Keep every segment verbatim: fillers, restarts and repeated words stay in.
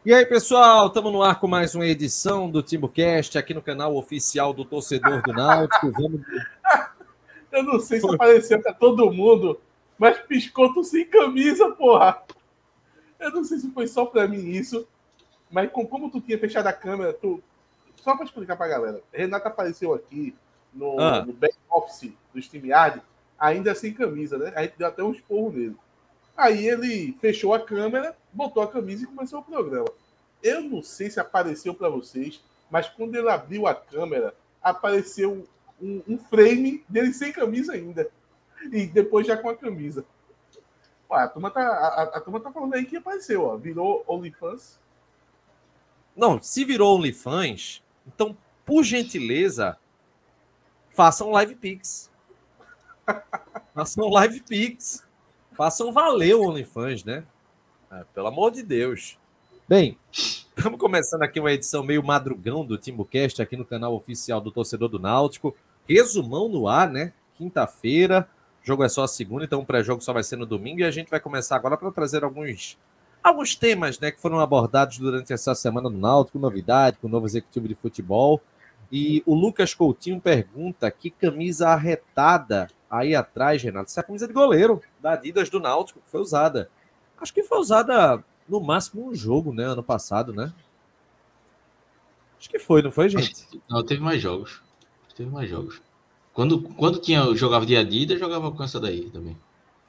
E aí, pessoal, estamos no ar com mais uma edição do TimbuCast aqui no canal oficial do Torcedor do Náutico. Vamos... Eu não sei se apareceu para todo mundo, mas Piscoto sem camisa, porra. Eu não sei se foi só para mim isso, mas com, como tu tinha fechado a câmera, tu... Só para explicar para a galera, Renato apareceu aqui no, ah. no back-office do StreamYard, ainda sem camisa, né? A gente deu até um esporro nele. Aí ele fechou a câmera, botou a camisa e começou o programa. Eu não sei se apareceu para vocês, mas quando ele abriu a câmera, apareceu um, um frame dele sem camisa ainda. E depois já com a camisa. Ué, a, turma tá, a, a turma tá falando aí que apareceu, ó. Virou OnlyFans. Não, se virou OnlyFans, então, por gentileza, façam live pix. Façam live pix. Façam valer o OnlyFans, né? Ah, pelo amor de Deus. Bem, estamos começando aqui uma edição meio madrugão do TimbuCast aqui no canal oficial do Torcedor do Náutico. Resumão no ar, né? Quinta-feira. O jogo é só a segunda, então o pré-jogo só vai ser no domingo. E a gente vai começar agora para trazer alguns, alguns temas, né, que foram abordados durante essa semana no Náutico. Novidade, com o novo executivo de futebol. E o Lucas Coutinho pergunta que camisa arretada aí atrás, Renato. Essa é a camisa de goleiro da Adidas do Náutico, que foi usada. Acho que foi usada no máximo um jogo, né? Ano passado, né? Acho que foi, não foi, gente? Não, teve mais jogos. Teve mais jogos. Quando, quando tinha, jogava de Adidas, jogava com essa daí também.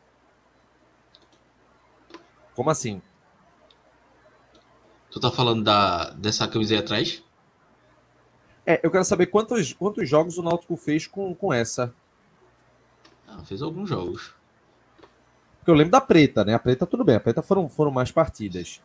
Como assim? Tu tá falando da, dessa camisa aí atrás? É, eu quero saber quantos, quantos jogos o Náutico fez com, com essa. Ah, fez alguns jogos. Porque eu lembro da preta, né? A preta tudo bem, a preta foram, foram mais partidas.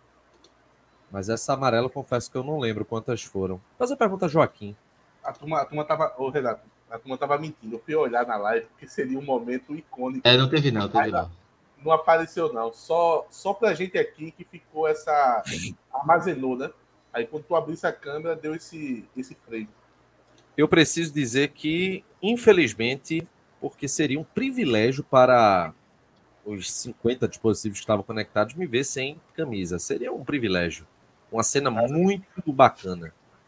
Mas essa amarela, eu confesso que eu não lembro quantas foram. Faz a pergunta, Joaquim. A turma, a turma tava... Ô, Renato, a turma tava mentindo. Eu fui olhar na live, porque seria um momento icônico. É, não teve não, teve não. Não apareceu, não. Só, só pra gente aqui que ficou essa... Armazenou, né? Aí quando tu abrisse a câmera, deu esse, esse frame. Eu preciso dizer que, infelizmente, porque seria um privilégio para os cinquenta dispositivos que estavam conectados me ver sem camisa. Seria um privilégio. Uma cena muito bacana.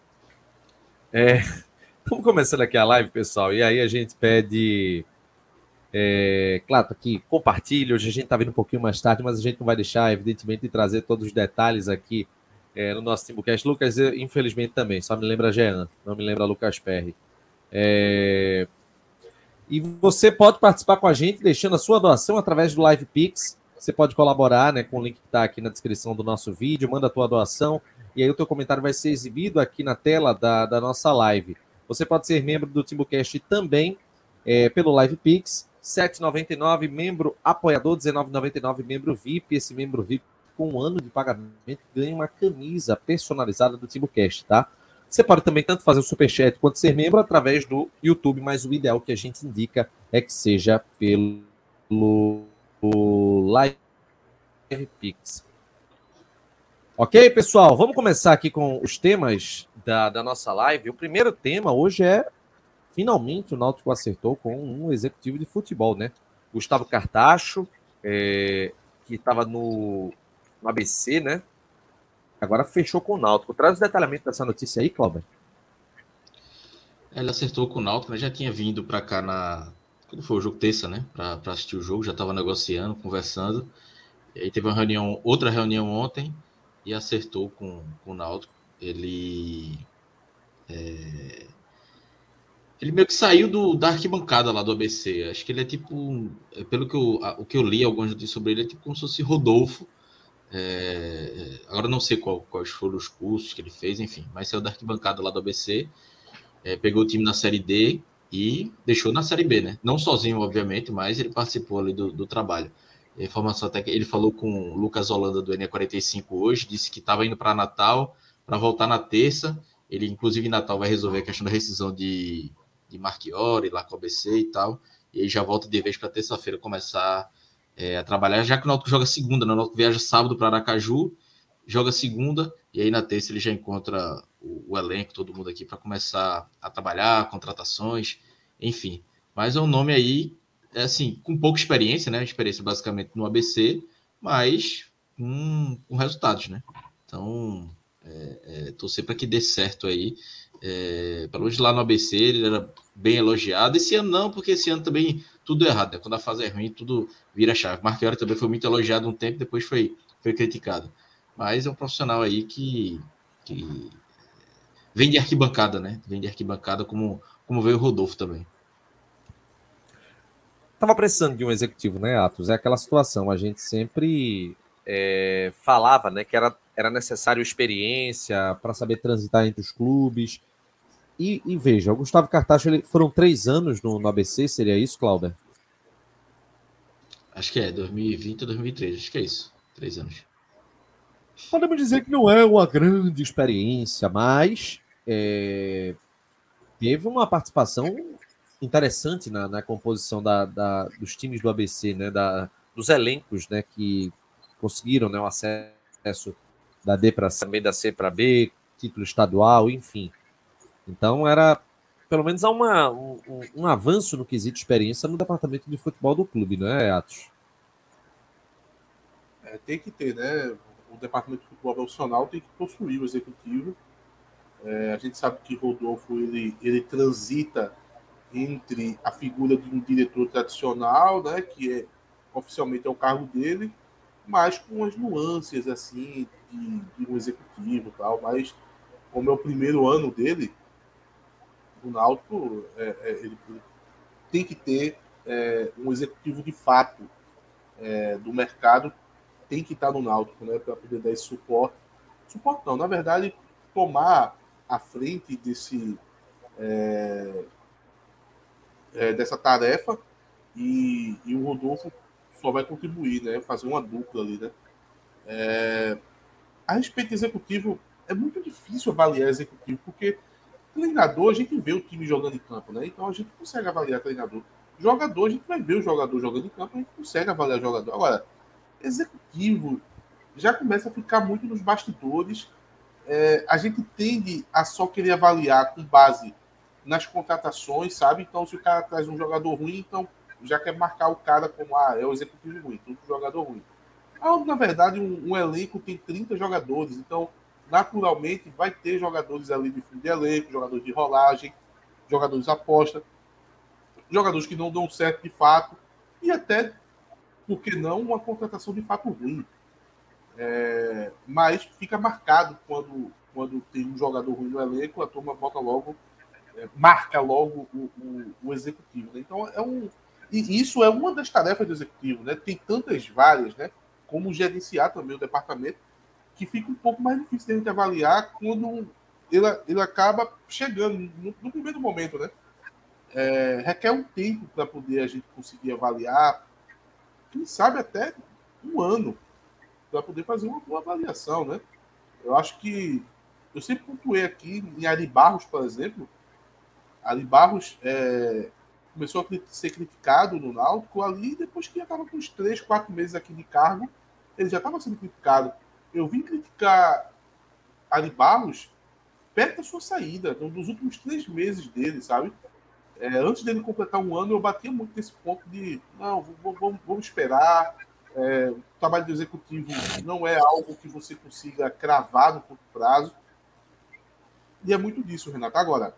É, estamos começando aqui a live, pessoal, e aí a gente pede... É, claro, que compartilhe. Hoje a gente está vindo um pouquinho mais tarde, mas a gente não vai deixar, evidentemente, de trazer todos os detalhes aqui é, no nosso TimbuCast. Lucas, infelizmente, também. Só me lembra Jean, não me lembra Lucas Perry. É... E você pode participar com a gente deixando a sua doação através do Live Pix. Você pode colaborar, né, com o link que está aqui na descrição do nosso vídeo. Manda a tua doação e aí o teu comentário vai ser exibido aqui na tela da, da nossa live. Você pode ser membro do TimbuCast também é, pelo Live Pix. sete reais e noventa e nove centavos, membro apoiador, dezenove reais e noventa e nove centavos, membro V I P. Esse membro V I P, com um ano de pagamento, ganha uma camisa personalizada do TimbuCast, tá? Você pode também tanto fazer o superchat quanto ser membro através do YouTube, mas o ideal que a gente indica é que seja pelo Live Pix. Ok, pessoal? Vamos começar aqui com os temas da, da nossa live. O primeiro tema hoje é, finalmente, o Náutico acertou com um executivo de futebol, né? Gustavo Cartacho, é, que estava no, no A B C, né? Agora fechou com o Náutico. Traz o detalhamento dessa notícia aí, Cláudio. Ele acertou com o Náutico, né? Já tinha vindo para cá na... Quando foi o jogo terça, né? Para assistir o jogo, já estava negociando, conversando. E aí teve uma reunião, outra reunião ontem e acertou com, com o Náutico. Ele... É... Ele meio que saiu do, da arquibancada lá do A B C. Acho que ele é tipo... Pelo que eu, o que eu li, alguns notícias sobre ele, é tipo como se fosse Rodolfo. É, agora não sei qual, quais foram os cursos que ele fez, enfim, mas saiu da arquibancada lá do A B C, é, pegou o time na Série D e deixou na Série B, né? Não sozinho, obviamente, mas ele participou ali do, do trabalho. A informação até que ele falou com o Lucas Holanda do N E quarenta e cinco hoje, disse que estava indo para Natal para voltar na terça. Ele, inclusive, em Natal vai resolver a questão da rescisão de, de Marchiori lá com o A B C e tal, e aí já volta de vez para terça-feira começar É, a trabalhar, já que o Náutico joga segunda, né? O Náutico viaja sábado para Aracaju, joga segunda, e aí na terça ele já encontra o, o elenco, todo mundo aqui, para começar a trabalhar, contratações, enfim. Mas é um nome aí, é assim, com pouca experiência, né? Experiência basicamente no A B C, mas com, com resultados, né? Então, é, é, torcer para que dê certo aí. É, pelo menos lá no A B C ele era bem elogiado. Esse ano não, porque esse ano também tudo é errado, né? Quando a fase é ruim, tudo vira chave. Marchiori também foi muito elogiado um tempo, depois foi, foi criticado. Mas é um profissional aí que, que vem de arquibancada, né? Vem de arquibancada, como, como veio o Rodolfo também. Tava precisando de um executivo, né, Atos? É aquela situação. A gente sempre é, falava, né, que era, era necessário experiência para saber transitar entre os clubes. E, e veja, o Gustavo Cartacho, ele, foram três anos no, no A B C, seria isso, Clauber? Acho que é dois mil e vinte a dois mil e treze, acho que é isso. Três anos. Podemos dizer que não é uma grande experiência, mas é, teve uma participação interessante na, na composição da, da, dos times do A B C, né, da, dos elencos, né, que conseguiram, né, o acesso da D para C, também da C para B, título estadual, enfim. Então era, pelo menos, há uma, um, um avanço no quesito experiência no departamento de futebol do clube, não é, Atos? É, tem que ter, né? O departamento de futebol profissional tem que possuir o executivo. É, a gente sabe que Rodolfo ele, ele transita entre a figura de um diretor tradicional, né, que é, oficialmente é o cargo dele, mas com as nuances assim de, de um executivo e tal. Mas como é o primeiro ano dele, o Náutico é, é, ele, ele tem que ter é, um executivo de fato é, do mercado, tem que estar no Náutico, né, para poder dar esse suporte. Suporte não, na verdade, tomar a frente desse é, é, dessa tarefa e, e o Rodolfo só vai contribuir, né, fazer uma dupla ali, né. É, a respeito do executivo, é muito difícil avaliar executivo, porque treinador, a gente vê o time jogando em campo, né? Então a gente consegue avaliar treinador. Jogador, a gente vai ver o jogador jogando em campo, a gente consegue avaliar o jogador. Agora, executivo já começa a ficar muito nos bastidores. É, a gente tende a só querer avaliar com base nas contratações, sabe? Então, se o cara traz um jogador ruim, então já quer marcar o cara como ah, é o executivo ruim, tudo jogador ruim. Ah, na verdade, um, um elenco tem trinta jogadores, então naturalmente vai ter jogadores ali de fim de elenco, jogadores de rolagem, jogadores aposta, jogadores que não dão certo de fato, e até, por que não, uma contratação de fato ruim. É, mas fica marcado quando, quando tem um jogador ruim no elenco, a turma bota logo, é, marca logo o, o, o executivo. Né? Então é um. E isso é uma das tarefas do executivo, né? Tem tantas várias, né? Como gerenciar também o departamento, que fica um pouco mais difícil de a gente avaliar quando ele, ele acaba chegando no, no primeiro momento, né? É, requer um tempo para poder a gente conseguir avaliar, quem sabe até um ano, para poder fazer uma boa avaliação, né? Eu acho que eu sempre pontuei aqui em Ari Barros, por exemplo. Ari Barros é, começou a ser criticado no Náutico ali, depois que já estava com uns três, quatro meses aqui de cargo, ele já estava sendo criticado. Eu vim criticar Ari Barros perto da sua saída, nos últimos três meses dele, sabe? É, antes dele completar um ano, eu batia muito nesse ponto de não, vamos, vamos esperar. É, o trabalho do executivo não é algo que você consiga cravar no curto prazo. E é muito disso, Renato. Agora,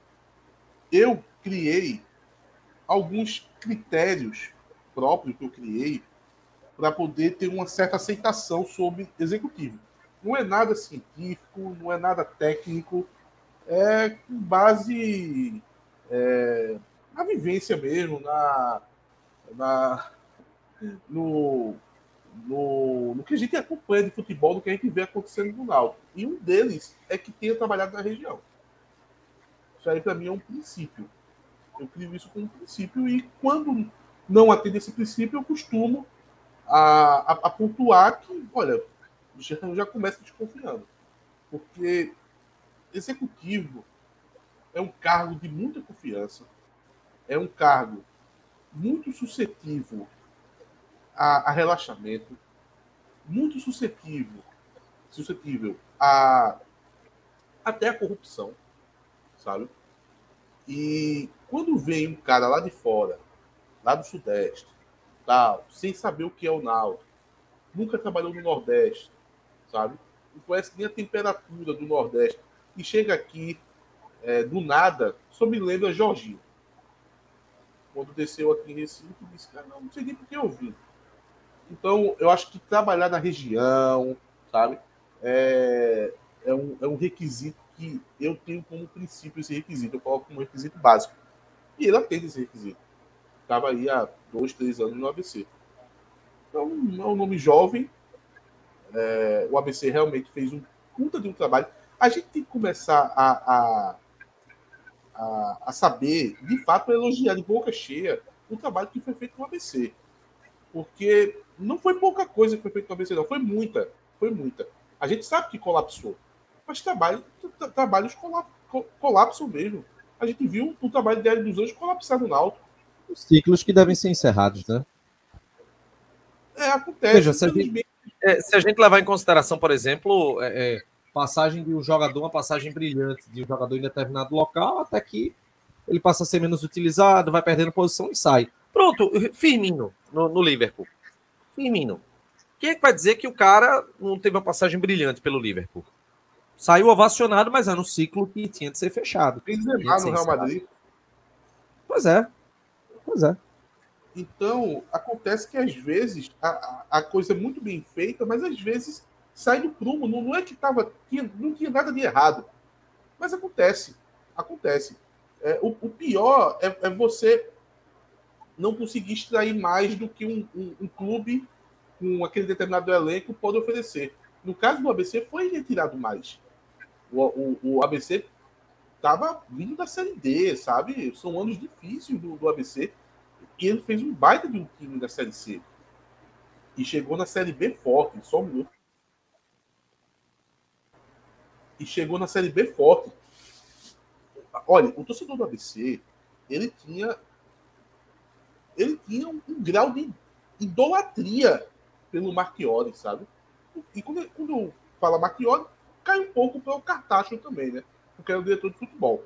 eu criei alguns critérios próprios que eu criei para poder ter uma certa aceitação sobre executivo. Não é nada científico, não é nada técnico, é com base é, na vivência mesmo, na, na, no, no, no que a gente acompanha de futebol, do que a gente vê acontecendo no Náutico. E um deles é que tenha trabalhado na região. Isso aí, para mim, é um princípio. Eu crio isso como um princípio e, quando não atende esse princípio, eu costumo a, a, a pontuar que, olha, já, já começa desconfiando. Porque executivo é um cargo de muita confiança, é um cargo muito suscetível a, a relaxamento, muito suscetível, suscetível a até a corrupção, sabe? E quando vem um cara lá de fora, lá do Sudeste, tal, sem saber o que é o Náutico, nunca trabalhou no Nordeste, sabe? não conhece nem a temperatura do Nordeste, e chega aqui é, do nada, só me lembra Jorginho. Quando desceu aqui em Recife, disse, cara, não, não sei nem por que eu vim. Então, eu acho que trabalhar na região, sabe, é, é, um, é um requisito que eu tenho como princípio esse requisito, eu coloco como requisito básico. E ele atende esse requisito. Estava aí há dois, três anos no A B C. Então, é um nome jovem. É, o A B C realmente fez um puta de um trabalho. A gente tem que começar a, a, a, a saber, de fato, elogiar de boca cheia o trabalho que foi feito no A B C. Porque não foi pouca coisa que foi feita no A B C, não. Foi muita. Foi muita. A gente sabe que colapsou. Mas trabalho, tra trabalhos colap colapsam mesmo. A gente viu o trabalho de Hélio dos Anjos colapsar no Náutico. Os ciclos que devem ser encerrados, né? É, acontece. Veja, se a, gente, é, se a gente levar em consideração, por exemplo, é, é, passagem de um jogador, uma passagem brilhante de um jogador em determinado local, até que ele passa a ser menos utilizado, vai perdendo posição e sai. Pronto, Firmino no, no Liverpool. Firmino. Quem é que vai dizer que o cara não teve uma passagem brilhante pelo Liverpool? Saiu ovacionado, mas era um ciclo que tinha de ser fechado. Benzema no Real Madrid. Pois é. Pois é. Então, acontece que às vezes a, a, a coisa é muito bem feita, mas às vezes sai do prumo. Não, não é que tava, tinha, não tinha nada de errado. Mas acontece. Acontece. É, o, o pior é, é você não conseguir extrair mais do que um, um, um clube com aquele determinado elenco pode oferecer. No caso do A B C, foi retirado mais. O, o, o A B C estava vindo da Série D, sabe? São anos difíceis do, do A B C. E ele fez um baita de um time da Série C. E chegou na Série B forte, só um minuto. E chegou na Série B forte. Olha, o torcedor do A B C, ele tinha ele tinha um, um grau de idolatria pelo Marchiori, sabe? E quando, quando eu falo Marchiori, cai um pouco para o Cartacho também, né? Porque era o diretor de futebol.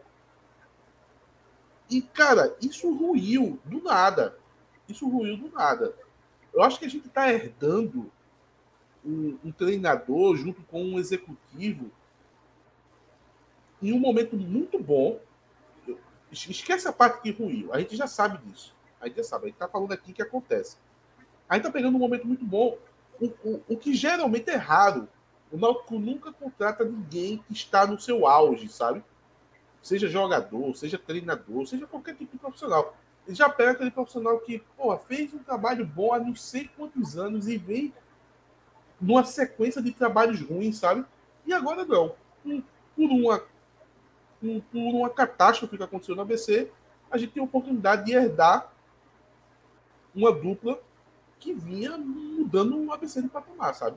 E, cara, isso ruiu do nada. Isso ruiu do nada. Eu acho que a gente está herdando um, um treinador junto com um executivo em um momento muito bom. Esquece a parte que ruiu. A gente já sabe disso. A gente já sabe. A gente está falando aqui o que acontece. A gente está pegando um momento muito bom. O, o, o que geralmente é raro. O Náutico nunca contrata ninguém que está no seu auge, sabe? Seja jogador, seja treinador, seja qualquer tipo de profissional. Ele já pega aquele profissional que, pô, fez um trabalho bom há não sei quantos anos e vem numa sequência de trabalhos ruins, sabe? E agora não. Um, por, uma, um, por uma catástrofe que aconteceu no A B C, a gente tem a oportunidade de herdar uma dupla que vinha mudando o A B C de patamar, sabe?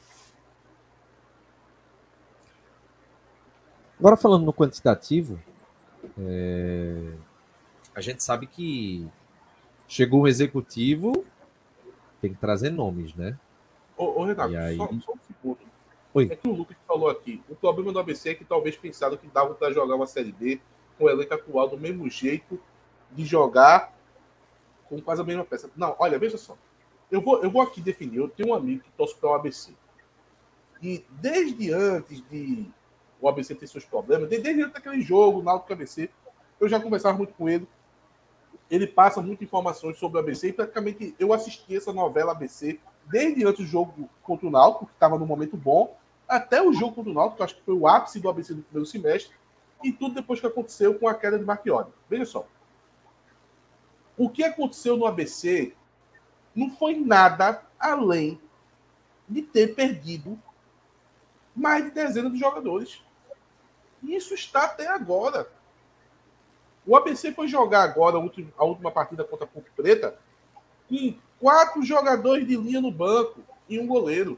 Agora, falando no quantitativo, é... a gente sabe que chegou um executivo, tem que trazer nomes, né? Ô, ô Renato, aí... só, só um segundo. Oi. É que o Lucas falou aqui, o problema do A B C é que talvez pensaram que dava para jogar uma Série B com o elenco atual do mesmo jeito de jogar com quase a mesma peça. Não, olha, veja só. Eu vou, eu vou aqui definir. Eu tenho um amigo que torce para o A B C. E desde antes de o A B C ter seus problemas, desde antes daquele jogo, Náutico A B C, eu já conversava muito com ele. Ele passa muitas informações sobre o A B C e praticamente eu assisti essa novela A B C desde antes do jogo contra o Náutico, que estava num momento bom, até o jogo contra o Náutico, que eu acho que foi o ápice do A B C do primeiro semestre, e tudo depois que aconteceu com a queda de Marchiori. Veja só. O que aconteceu no A B C não foi nada além de ter perdido mais de dezenas de jogadores. E isso está até agora. O A B C foi jogar agora a última, a última partida contra a Ponte Preta com quatro jogadores de linha no banco e um goleiro.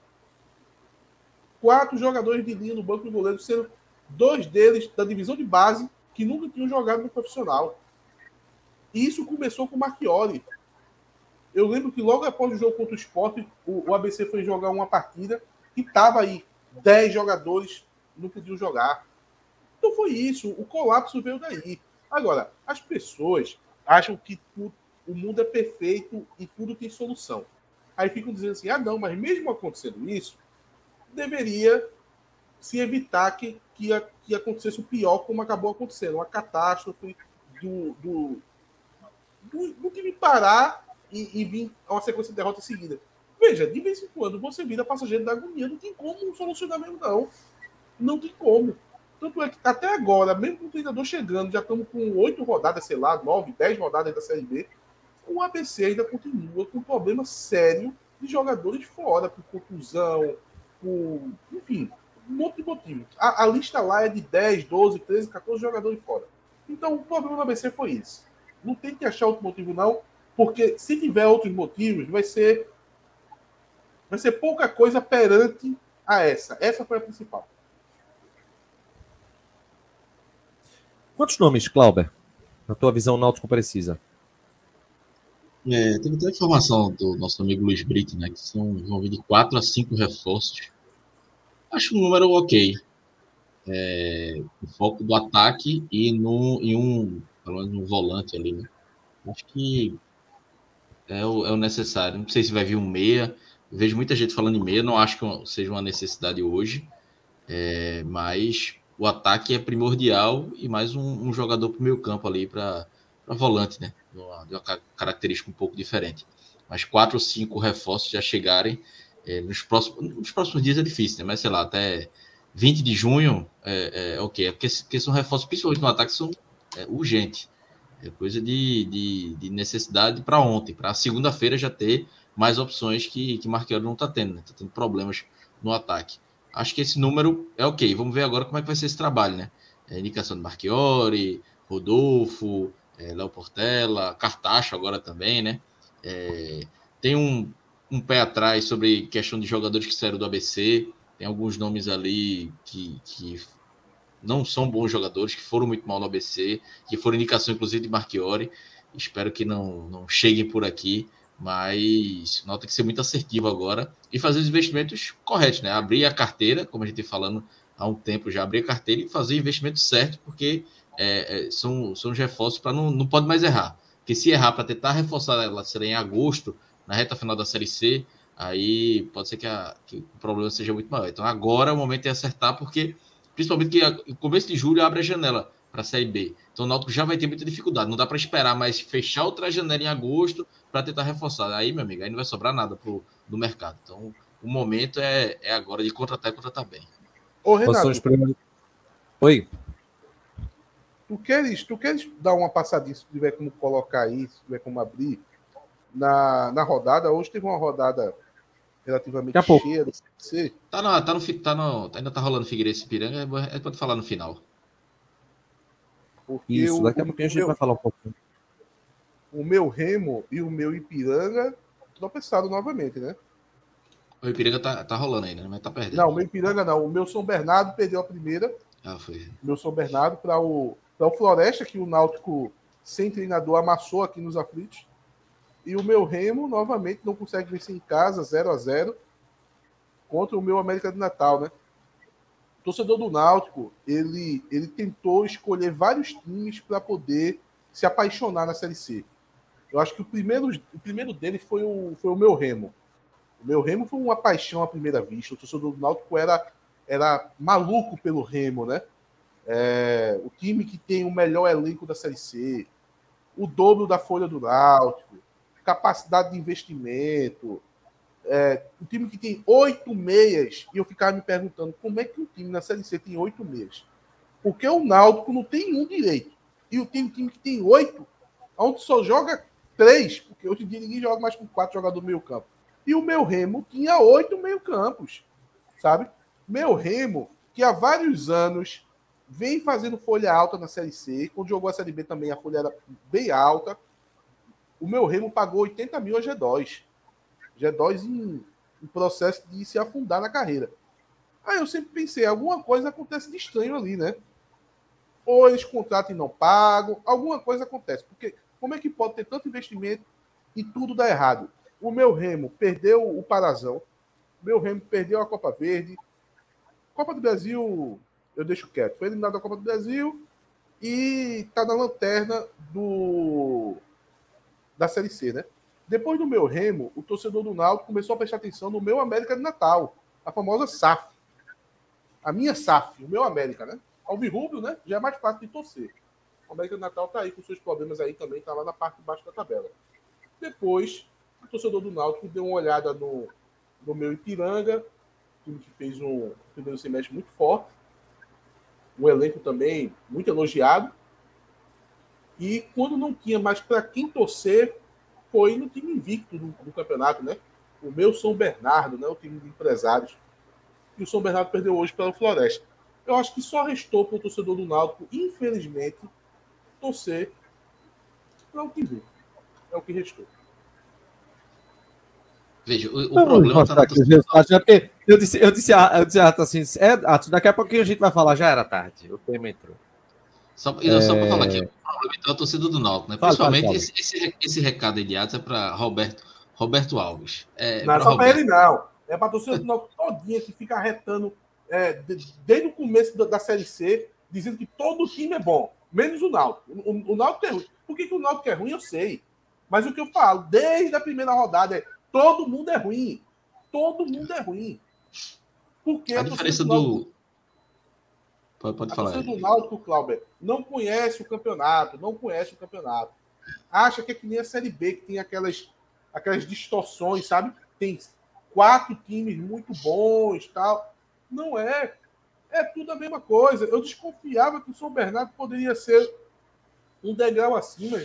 Quatro jogadores de linha no banco e um goleiro, sendo dois deles da divisão de base que nunca tinham jogado no profissional. E isso começou com o Marchiori. Eu lembro que logo após o jogo contra o Sport, o, o A B C foi jogar uma partida e estava aí dez jogadores não podiam jogar. Então foi isso. O colapso veio daí. Agora, as pessoas acham que tudo, o mundo é perfeito e tudo tem solução. Aí ficam dizendo assim, ah não, mas mesmo acontecendo isso, deveria se evitar que, que, que acontecesse o pior, como acabou acontecendo, uma catástrofe do, do, do, do time parar e, e vir a uma sequência de derrotas seguida. Veja, de vez em quando você vira passageiro da agonia, não tem como solucionar mesmo, não. Não tem como. Tanto é que até agora, mesmo com o treinador chegando, já estamos com oito rodadas, sei lá, nove, dez rodadas da Série B, o A B C ainda continua com um problema sério de jogadores fora, por contusão, por, enfim, um monte de motivos. A, a lista lá é de dez, doze, treze, quatorze jogadores fora. Então, o problema do A B C foi esse. Não tem que achar outro motivo, não, porque se tiver outros motivos, vai ser, vai ser pouca coisa perante a essa. Essa foi a principal. Quantos nomes, Clauber? Na tua visão, o Náutico precisa? É, teve até a informação do nosso amigo Luiz Brito, né? Que são, vão vir de quatro a cinco reforços. Acho um número ok. É, o foco do ataque e no, em um, pelo menos um volante ali, né? Acho que é o, é o necessário. Não sei se vai vir um meia. Eu vejo muita gente falando em meia, não acho que seja uma necessidade hoje. É, mas o ataque é primordial e mais um, um jogador para o meio campo ali para volante, né? De uma, de uma característica um pouco diferente. Mas quatro ou cinco reforços já chegarem é, nos, próximos, nos próximos dias é difícil, né? Mas sei lá, até vinte de junho é, é ok. É porque, porque são reforços, principalmente no ataque, são é, urgentes. É coisa de, de, de necessidade para ontem. Para segunda-feira já ter mais opções que, que Marquinhos não está tendo, né? Está tendo problemas no ataque. Acho que esse número é ok. Vamos ver agora como é que vai ser esse trabalho, né? É, indicação de Marchiori, Rodolfo, é, Léo Portela, Cartacho agora também, né? É, tem um, um pé atrás sobre questão de jogadores que saíram do A B C. Tem alguns nomes ali que, que não são bons jogadores, que foram muito mal no A B C, que foram indicação, inclusive, de Marchiori. Espero que não, não cheguem por aqui, mas o Náutico tem que ser muito assertivo agora e fazer os investimentos corretos, né? Abrir a carteira, como a gente tem falando há um tempo já, abrir a carteira e fazer o investimento certo, porque é, é, são, são os reforços para não, não pode mais errar. Porque se errar para tentar reforçar ela será em agosto, na reta final da Série C, aí pode ser que, a, que o problema seja muito maior. Então agora o momento é acertar, porque principalmente que no começo de julho abre a janela para a Série B. Então o Náutico já vai ter muita dificuldade. Não dá para esperar mais fechar outra janela em agosto para tentar reforçar. Aí, meu amigo, aí não vai sobrar nada pro, do mercado. Então o momento é, é agora de contratar e contratar bem. Ô, Renato, Oi. Tu queres, tu queres dar uma passadinha, se tiver como colocar aí, se tiver como abrir, na, na rodada? Hoje teve uma rodada relativamente cheia. C. Tá, no, tá, no, tá no, ainda tá rolando Figueirense e Piranga, é, pode falar no final. Porque Isso, o, daqui a pouquinho a gente meu, vai falar um pouquinho. O meu Remo e o meu Ipiranga tropeçaram novamente, né? O Ipiranga tá, tá rolando ainda, mas tá perdendo. Não, o meu Ipiranga não. O meu São Bernardo perdeu a primeira. Ah, foi. O meu São Bernardo para o, para o Floresta, que o Náutico, sem treinador, amassou aqui nos aflitos. E o meu Remo, novamente, não consegue vencer em casa, zero a zero, contra o meu América de Natal, né? O torcedor do Náutico, ele, ele tentou escolher vários times para poder se apaixonar na Série C. Eu acho que o primeiro, o primeiro dele foi o, foi o meu Remo. O meu Remo foi uma paixão à primeira vista. O torcedor do Náutico era, era maluco pelo Remo, né? É, o time que tem o melhor elenco da Série C, o dobro da folha do Náutico, capacidade de investimento, é, o time que tem oito meias, e eu ficava me perguntando como é que um time na Série C tem oito meias? Porque o Náutico não tem um direito. E o time, time que tem oito, onde só joga três, porque hoje em dia ninguém joga mais com quatro jogadores do meio campo. E o meu Remo tinha oito meio campos, sabe? Meu Remo, que há vários anos vem fazendo folha alta na Série C, quando jogou a Série B também a folha era bem alta. O meu Remo pagou oitenta mil a G dois. G dois em, em processo de se afundar na carreira. Aí eu sempre pensei, alguma coisa acontece de estranho ali, né? Ou eles contratam e não pagam, alguma coisa acontece. Porque como é que pode ter tanto investimento e tudo dar errado? O meu Remo perdeu o Parazão, o meu Remo perdeu a Copa Verde, Copa do Brasil eu deixo quieto, foi eliminado da Copa do Brasil e tá na lanterna do da Série C, né? Depois do meu Remo, o torcedor do Náutico começou a prestar atenção no meu América de Natal. a famosa S A F. A minha S A F, o meu América, né? Alvirrubro, né? Já é mais fácil de torcer. O América do Natal tá aí com seus problemas aí também, tá lá na parte de baixo da tabela. Depois, o torcedor do Náutico deu uma olhada no, no meu Ipiranga, time que fez um primeiro semestre muito forte, um elenco também muito elogiado, e quando não tinha mais para quem torcer, foi no time invicto do, do campeonato, né? O meu São Bernardo, né? O time de empresários. E o São Bernardo perdeu hoje pela Floresta. Eu acho que só restou para o torcedor do Náutico, infelizmente, torcer para o time. É o que restou. Veja, o, o problema está na torcida. Eu disse, eu disse, eu disse assim, é, Atos, daqui a pouquinho a gente vai falar, já era tarde. O tema entrou. Só, é... só para falar aqui, o problema é a torcida do Náutico, né? Fala, Principalmente fala, fala. Esse, esse, esse recado aí de Atos é para Roberto, Roberto Alves. É, não é só para ele, não. É para a torcida do Náutico todinha que fica retando é, de, desde o começo da, da Série C, dizendo que todo time é bom, menos o Náutico. O, o, o Náutico é ruim. Por que, que o Náutico é ruim, eu sei. Mas o que eu falo, desde a primeira rodada, é todo mundo é ruim. Todo mundo é ruim. Porque a, a diferença do... Náutico, pode, pode a falar. A torcida do Náutico, Cláudio, não conhece o campeonato, não conhece o campeonato. Acha que é que nem a Série B, que tem aquelas, aquelas distorções, sabe? Tem quatro times muito bons, tal. Não é. É tudo a mesma coisa. Eu desconfiava que o São Bernardo poderia ser um degrau acima.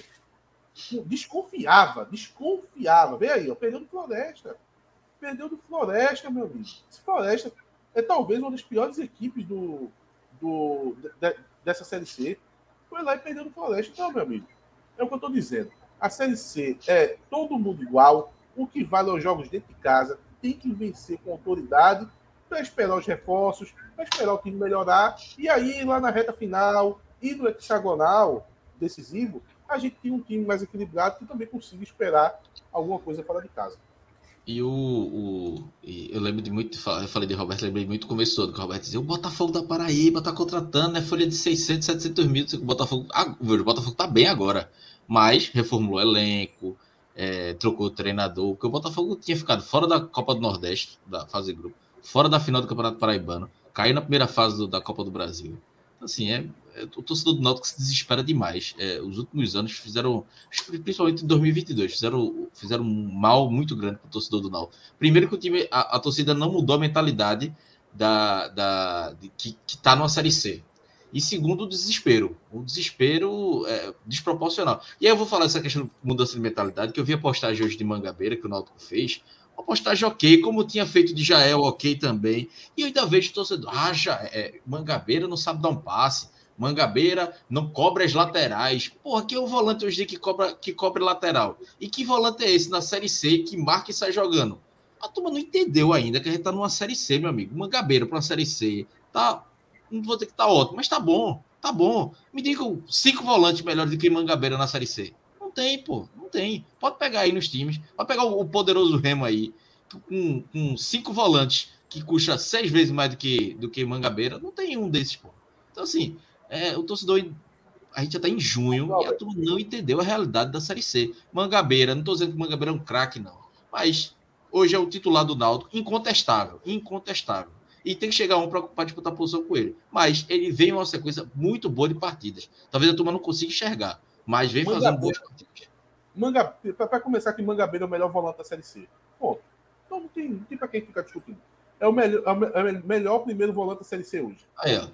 Desconfiava, desconfiava. Vê aí, ó, perdeu do Floresta. Perdeu do Floresta, meu amigo. Esse Floresta é talvez uma das piores equipes do, do, de, dessa Série C. Foi lá e perdeu do Floresta. Então, meu amigo, é o que eu estou dizendo. A Série C é todo mundo igual. O que vale aos jogos dentro de casa. Tem que vencer com autoridade para esperar os reforços, para esperar o time melhorar. E aí, lá na reta final e no hexagonal decisivo, a gente tem um time mais equilibrado que também consiga esperar alguma coisa fora de casa. E o, o e eu lembro de muito, eu falei de Roberto, lembrei muito do começo todo, que o Roberto dizia, o Botafogo da Paraíba tá contratando, né, folha de seiscentos, setecentos mil, o Botafogo, ah, o Botafogo tá bem agora, mas reformulou elenco, é, trocou o treinador, porque o Botafogo tinha ficado fora da Copa do Nordeste, da fase de grupo, fora da final do Campeonato Paraibano, caiu na primeira fase do, da Copa do Brasil. Então, assim, é, é, o torcedor do Náutico se desespera demais. É, os últimos anos fizeram, principalmente em dois mil e vinte e dois, fizeram, fizeram um mal muito grande para o torcedor do Náutico. Primeiro que o time, a, a torcida não mudou a mentalidade da, da, de, que está numa Série C. E segundo, o desespero. O desespero é desproporcional. E aí eu vou falar essa questão de mudança de mentalidade, que eu vi a postagem hoje de Mangabeira, que o Náutico fez. Uma postagem ok, como tinha feito de Jael, ok também. E eu ainda vejo o torcedor, ah, já, é, Mangabeira não sabe dar um passe. Mangabeira não cobra as laterais. Porra, que é o volante hoje que cobra, que cobra lateral? E que volante é esse na Série C que marca e sai jogando? A turma não entendeu ainda que a gente tá numa Série C, meu amigo. Mangabeira para uma Série C. Tá, não vou dizer que tá ótimo, mas tá bom. Tá bom. Me digam cinco volantes melhores do que Mangabeira na Série C. Não tem, pô. Não tem. Pode pegar aí nos times. Pode pegar o, o poderoso Remo aí, com, com cinco volantes que custa seis vezes mais do que, do que Mangabeira. Não tem um desses, pô. Então, assim, é, o torcedor... A gente já tá em junho e a turma não entendeu a realidade da Série C. Mangabeira, não tô dizendo que Mangabeira é um craque, não. Mas hoje é o titular do Náutico, incontestável. Incontestável. E tem que chegar um para disputar a posição com ele. Mas ele vem uma sequência muito boa de partidas. Talvez a turma não consiga enxergar, mas vem Mangabeira, fazendo boas partidas. Mangabeira, para começar, que Mangabeira é o melhor volante da Série C. Ponto. Então não tem, não tem para quem ficar discutindo. É o, melhor, é o melhor primeiro volante da Série C hoje. Aí, ó.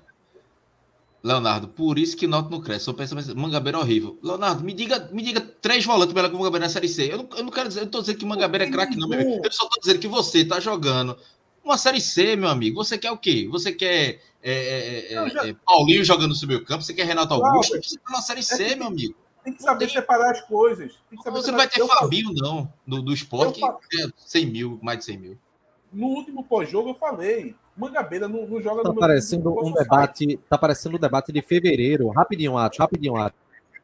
Leonardo, por isso que o Náutico não cresce. Eu penso, Mangabeira é horrível. Leonardo, me diga, me diga três volantes melhor que o Mangabeira na Série C. Eu não, eu não quero dizer, eu não tô dizendo que Mangabeira é craque, não, meu amigo. Eu só tô dizendo que você tá jogando uma Série C, meu amigo. Você quer o quê? Você quer é, é, é, já... é, Paulinho jogando no seu meio campo? Você quer Renato Augusto? Claro, você tá na Série C, é, meu amigo. Tem que saber tem... separar as coisas. Tem que saber você não vai ter eu Fabinho, falo... não, do, do esporte, eu que é cem mil, mais de cem mil. No último pós-jogo eu falei, Mangabeira não, não joga tá no parecendo meu um debate, site. Tá parecendo um debate de fevereiro. Rapidinho, Atos, rapidinho, Atos.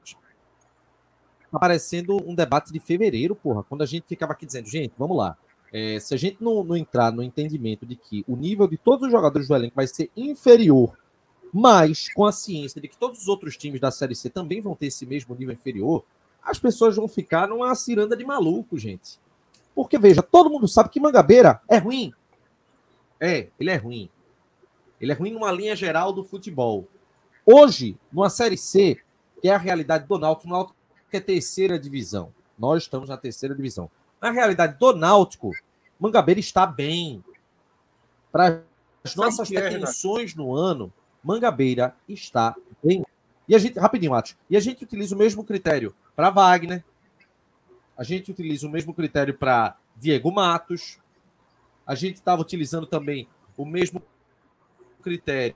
Tá parecendo um debate de fevereiro, porra. Quando a gente ficava aqui dizendo, gente, vamos lá. É, se a gente não, não entrar no entendimento de que o nível de todos os jogadores do elenco vai ser inferior, mas com a ciência de que todos os outros times da Série C também vão ter esse mesmo nível inferior, as pessoas vão ficar numa ciranda de maluco, gente. Porque, veja, todo mundo sabe que Mangabeira é ruim. É, ele é ruim. Ele é ruim numa linha geral do futebol. Hoje, numa Série C, que é a realidade do Náutico, o Náutico é terceira divisão. Nós estamos na terceira divisão. Na realidade do Náutico, Mangabeira está bem. Para as nossas é, pretensões no ano, Mangabeira está bem. E a gente, rapidinho, Atos, e a gente utiliza o mesmo critério para Wagner, a gente utiliza o mesmo critério para Diego Matos, a gente estava utilizando também o mesmo critério.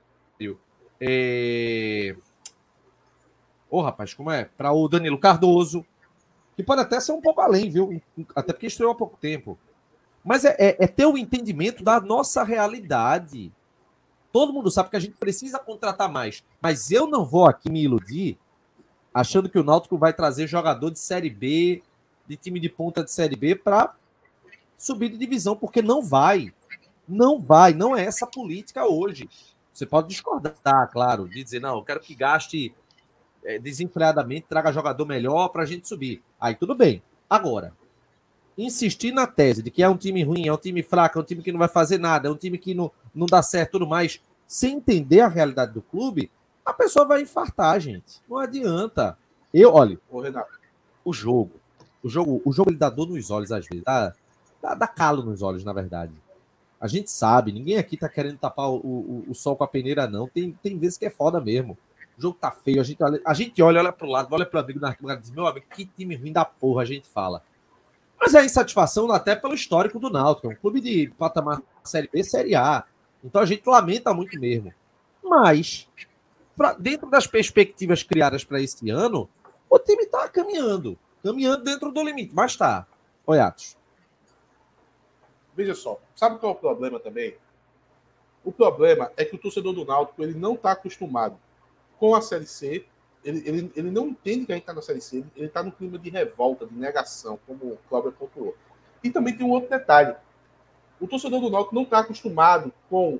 É... Ô, rapaz, como é? Para o Danilo Cardoso, que pode até ser um pouco além, viu? Até porque estreou há pouco tempo. Mas é, é, é ter o entendimento da nossa realidade. Todo mundo sabe que a gente precisa contratar mais. Mas eu não vou aqui me iludir achando que o Náutico vai trazer jogador de Série B, de time de ponta de Série B, para subir de divisão, porque não vai. Não vai. Não é essa a política hoje. Você pode discordar, claro, de dizer, não, eu quero que gaste é, desenfreadamente, traga jogador melhor para a gente subir. Aí tudo bem. Agora, insistir na tese de que é um time ruim, é um time fraco, é um time que não vai fazer nada, é um time que não, não dá certo e tudo mais, sem entender a realidade do clube, a pessoa vai infartar, gente. Não adianta. Eu, olha, Ô, Renato, o jogo, o jogo, o jogo ele dá dor nos olhos às vezes, dá, dá, dá calo nos olhos, na verdade. A gente sabe, ninguém aqui tá querendo tapar o, o, o sol com a peneira, não. Tem, tem vezes que é foda mesmo. O jogo tá feio, a gente, a gente olha, olha pro lado, olha pro amigo na arquibancada e diz, meu amigo, que time ruim da porra, a gente fala. Mas é insatisfação até pelo histórico do Náutico. É um clube de patamar Série B, Série A. Então a gente lamenta muito mesmo. Mas, pra, dentro das perspectivas criadas para esse ano, o time está caminhando. Caminhando dentro do limite. Mas tá. Oi, Atos. Veja só. Sabe qual é o problema também? O problema é que o torcedor do Náutico ele não está acostumado com a Série C. Ele, ele, ele não entende que a gente está na Série C. Ele está no clima de revolta, de negação, como o Cláudio pontuou. E também tem um outro detalhe. O torcedor do Náutico não está acostumado com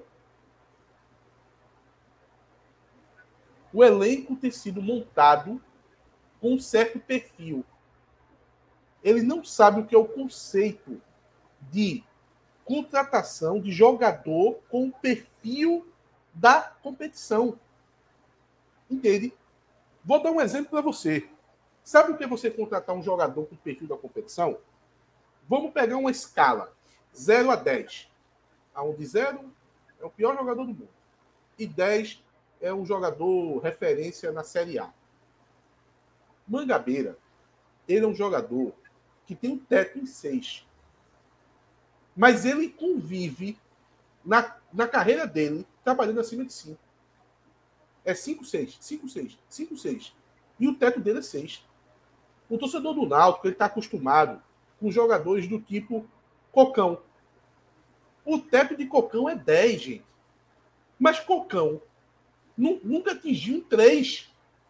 o elenco ter sido montado com um certo perfil. Ele não sabe o que é o conceito de contratação de jogador com o perfil da competição. Entende? Vou dar um exemplo para você. Sabe o que é você contratar um jogador com o perfil da competição? Vamos pegar uma escala zero a dez. Onde zero é o pior jogador do mundo. E dez é um jogador referência na Série A. Mangabeira, ele é um jogador que tem um teto em seis. Mas ele convive na, na carreira dele trabalhando acima de cinco. É cinco, seis, cinco, seis, cinco, seis. E o teto dele é seis. O torcedor do Náutico está acostumado com jogadores do tipo Cocão. O teto de Cocão é dez, gente. Mas Cocão nunca atingiu um três.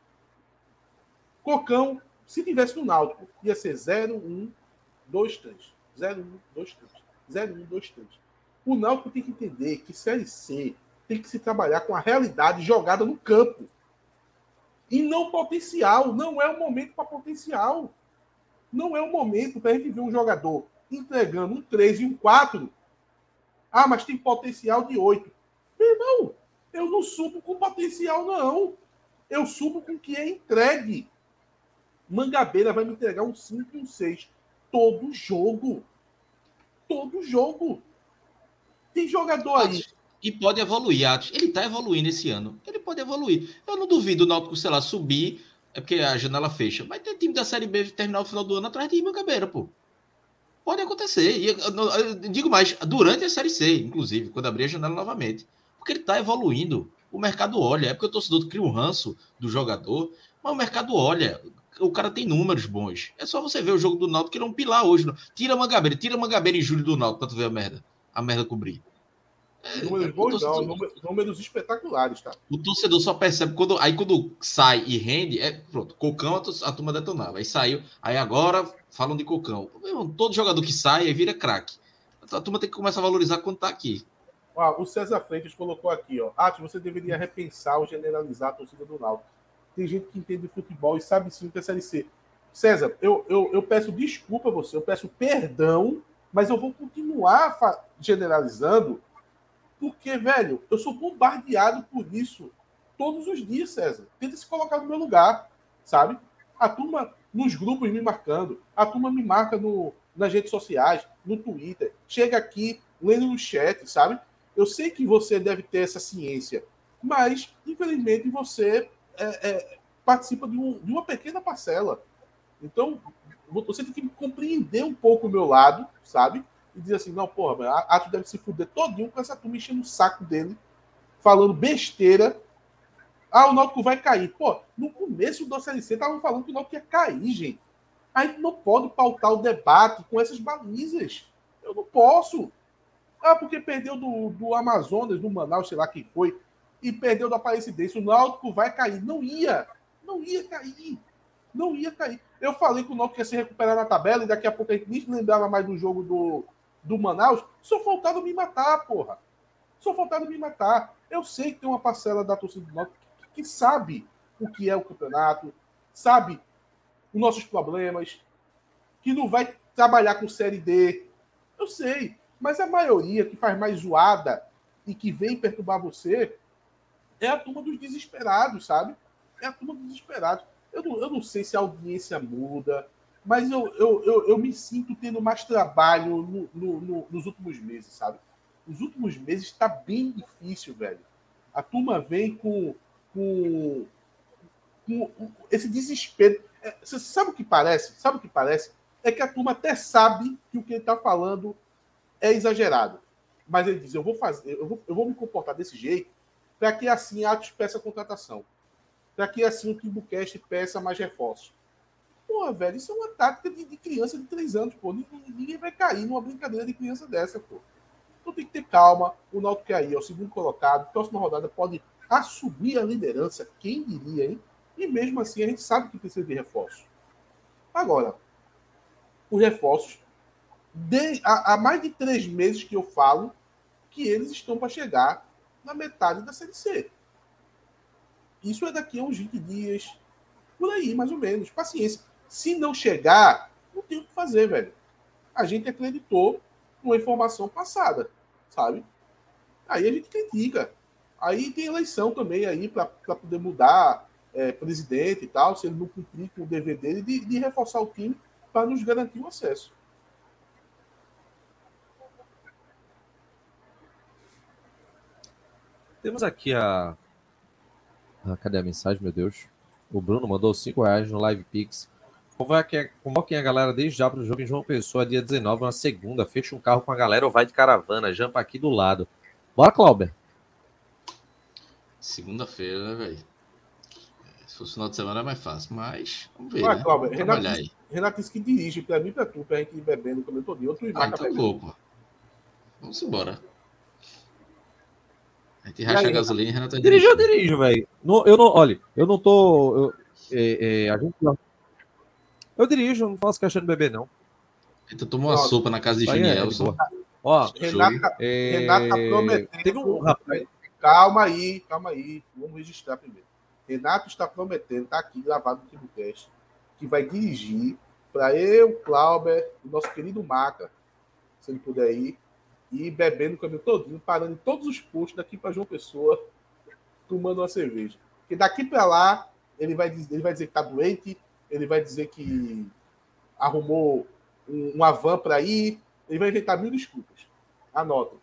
Cocão, se tivesse no Náutico, ia ser zero, um, dois, três. zero, um, dois, três. zero, um, dois, três. O Náutico tem que entender que Série C tem que se trabalhar com a realidade jogada no campo. E não potencial. Não é o momento para potencial. Não é o momento para a gente ver um jogador entregando um três e um quatro. Ah, mas tem potencial de oito. Meu irmão, eu não subo com potencial, não. Eu subo com o que é entregue. Mangabeira vai me entregar um cinco e um seis. Todo jogo. Todo jogo. Tem jogador aí. E pode evoluir, Atos. Ele está evoluindo esse ano. Ele pode evoluir. Eu não duvido o Náutico, sei lá, subir, é porque a janela fecha. Vai ter time da Série B terminar o final do ano atrás de Mangabeira, pô. Pode acontecer. E eu, eu, eu digo mais, durante a Série C, inclusive, quando abrir a janela novamente. Porque ele está evoluindo. O mercado olha. É porque o torcedor cria um ranço do jogador, mas o mercado olha. O cara tem números bons. É só você ver o jogo do Náutico, que ele é um pilar hoje. Não. Tira Mangabeira. Tira Mangabeira em julho do Náutico pra tu ver a merda. A merda cobrir. Números bons, não, números, números espetaculares, tá? O torcedor só percebe quando. Aí quando sai e rende, é pronto. Cocão, a turma detonava. Aí saiu. Aí agora falam de Cocão. Todo jogador que sai aí vira craque. A turma tem que começar a valorizar quando tá aqui. Ó, o César Freitas colocou aqui, ó. Ah, você deveria repensar ou generalizar a torcida do Náutico. Tem gente que entende futebol e sabe sim o que é Série C. César, eu, eu, eu peço desculpa a você, eu peço perdão, mas eu vou continuar generalizando. Porque, velho, eu sou bombardeado por isso todos os dias, César. Tenta se colocar no meu lugar, sabe? A turma nos grupos me marcando, a turma me marca no, nas redes sociais, no Twitter, chega aqui lendo no chat, sabe? Eu sei que você deve ter essa ciência, mas, infelizmente, você é, é, participa de, um, de uma pequena parcela. Então, você tem que compreender um pouco o meu lado, sabe? E dizer assim, não, porra, a Atos deve se fuder todinho com essa turma enchendo o saco dele, falando besteira. Ah, o Náutico vai cair. Pô, no começo do Série C estavam falando que o Náutico ia cair, gente. A gente não pode pautar o debate com essas balizas. Eu não posso. Ah, porque perdeu do, do Amazonas, do Manaus, sei lá quem foi, e perdeu do Aparecidense. O Náutico vai cair. Não ia. Não ia cair. Não ia cair. Eu falei que o Náutico ia se recuperar na tabela e daqui a pouco a gente nem lembrava mais do jogo do, do Manaus. Só faltava me matar, porra. Só faltava me matar. Eu sei que tem uma parcela da torcida do Náutico que, que sabe o que é o campeonato, sabe os nossos problemas, que não vai trabalhar com Série D. Eu sei. Mas a maioria que faz mais zoada e que vem perturbar você é a turma dos desesperados, sabe? É a turma dos desesperados. Eu não, eu não sei se a audiência muda, mas eu, eu, eu, eu me sinto tendo mais trabalho no, no, no, nos últimos meses, sabe? Nos últimos meses está bem difícil, velho. A turma vem com, com, com esse desespero. É, você sabe o que parece? Sabe o que parece? É que a turma até sabe que o que ele está falando é exagerado. Mas ele diz, eu vou fazer, eu vou, eu vou me comportar desse jeito para que assim Atos peça contratação. Para que assim o Timbucast peça mais reforços. Porra, velho, isso é uma tática de, de criança de três anos, pô. Ninguém, ninguém vai cair numa brincadeira de criança dessa, pô. Então tem que ter calma. O Náutico que aí é o segundo colocado. Próxima rodada pode assumir a liderança. Quem diria, hein? E mesmo assim a gente sabe que precisa de reforços. Agora, os reforços, de, há, há mais de três meses que eu falo que eles estão para chegar na metade da Série C. Isso é daqui a uns vinte dias, por aí, mais ou menos. Paciência. Se não chegar, não tem o que fazer, velho. A gente acreditou numa informação passada, sabe? Aí a gente critica. Aí tem eleição também aí para poder mudar é, presidente e tal, se ele não cumprir com o dever dele de, de reforçar o time para nos garantir o acesso. Temos aqui a... Ah, cadê a mensagem, meu Deus? O Bruno mandou cinco reais no Live Pix. Convoquem a galera desde já para o jogo em João Pessoa, dia dezenove, na segunda. Fecha um carro com a galera ou vai de caravana. Jampa aqui do lado. Bora, Clauber. Segunda-feira, né, velho? Se fosse final de semana é mais fácil, mas vamos ver, Ué, né? Cláudio, Vamos Renato, trabalhar aí. Renato disse que dirige para mim e para tu, para a gente ir bebendo como eu tô de outro e Ah, marca então bebendo. vou, pô. Vamos embora. A gente E racha aí, a gasolina e Renato vai Dirige, eu dirigir. dirijo, velho. Não, eu não, olha, eu não tô. Eu, é, é, a gente não. Eu dirijo, não faço questão de beber, não. Então tomou uma Pronto. sopa na casa de Isso aí é, é de Junielson. boa. Ó, Renato, tá- é, Renato tá prometendo. teve um rapaz. Calma aí, calma aí. Vamos registrar primeiro. Renato está prometendo, tá aqui gravado no TimbuCast, que vai dirigir para eu, Clauber, o nosso querido Maca, se ele puder ir, e ir bebendo o caminho todinho, parando em todos os postos daqui para João Pessoa, tomando uma cerveja. Porque daqui para lá, ele vai, dizer, ele vai dizer que tá doente, ele vai dizer que arrumou um, uma van para ir, ele vai inventar mil desculpas. Anota.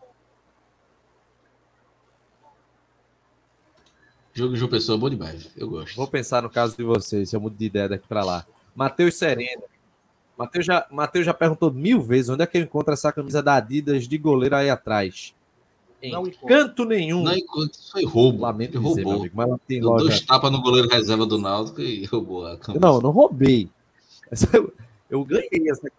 Jogo de João Pessoa é bom demais. Eu gosto. Vou pensar no caso de vocês, se eu mudo de ideia daqui para lá. Matheus Serena. Matheus já, Matheus já perguntou mil vezes onde é que eu encontro essa camisa da Adidas de goleiro aí atrás. Em Não encontro. canto nenhum. Não, enquanto isso foi roubo. Lamento Ele dizer, meu roubou. amigo, mas não tem Deu loja. dois tapas no goleiro reserva do Náutico e roubou a camisa. Não, não roubei. Essa eu, eu ganhei essa.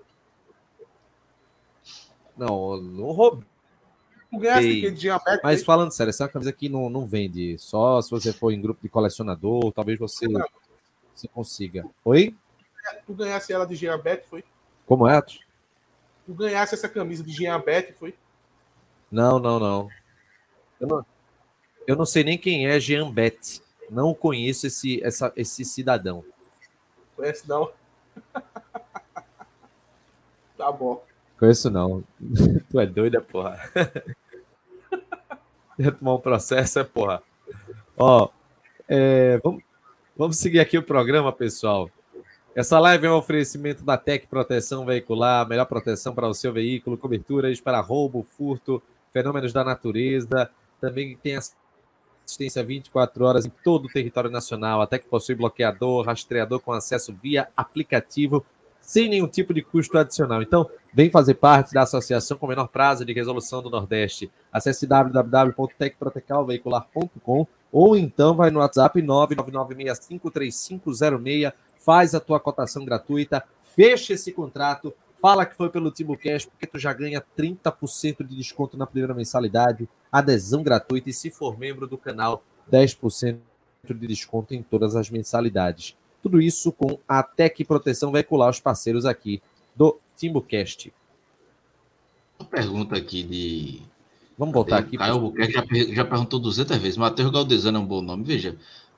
Não, não roubei. Tu ganhasse aquele de Ampete, Mas falando sério, essa é uma camisa que não, não vende. Só se você for em grupo de colecionador, talvez você, você consiga. Oi? tu ganhasse ela de Giambete, foi? Como é? Tu ganhasse essa camisa de Giambete, foi? Não, não, não. Eu não, eu não sei nem quem é Jean Bet. Não conheço esse, essa, esse cidadão. Conhece não? Tá bom. Conheço não. Tu é doida, porra. ia tomar um processo, é porra. Ó, é, vamos, vamos seguir aqui o programa, pessoal. Essa live é um oferecimento da Tec Proteção Veicular, melhor proteção para o seu veículo, coberturas para roubo, furto, fenômenos da natureza. Também tem assistência vinte e quatro horas em todo o território nacional. A Tec possui bloqueador, rastreador com acesso via aplicativo, sem nenhum tipo de custo adicional. Então, vem fazer parte da associação com menor prazo de resolução do Nordeste. Acesse w w w ponto tec protecal veicular ponto com ou então vai no WhatsApp nove nove nove seis cinco três cinco zero seis, faz a tua cotação gratuita, fecha esse contrato, fala que foi pelo TimbuCast, porque tu já ganha trinta por cento de desconto na primeira mensalidade, adesão gratuita e se for membro do canal, dez por cento de desconto em todas as mensalidades. Tudo isso com a Tec Proteção Veicular, os parceiros aqui do TimbuCast. Uma pergunta aqui de... Vamos voltar aqui. Caio Albuquerque já, já perguntou duzentas vezes. Matheus Galdesano é um bom nome. Veja,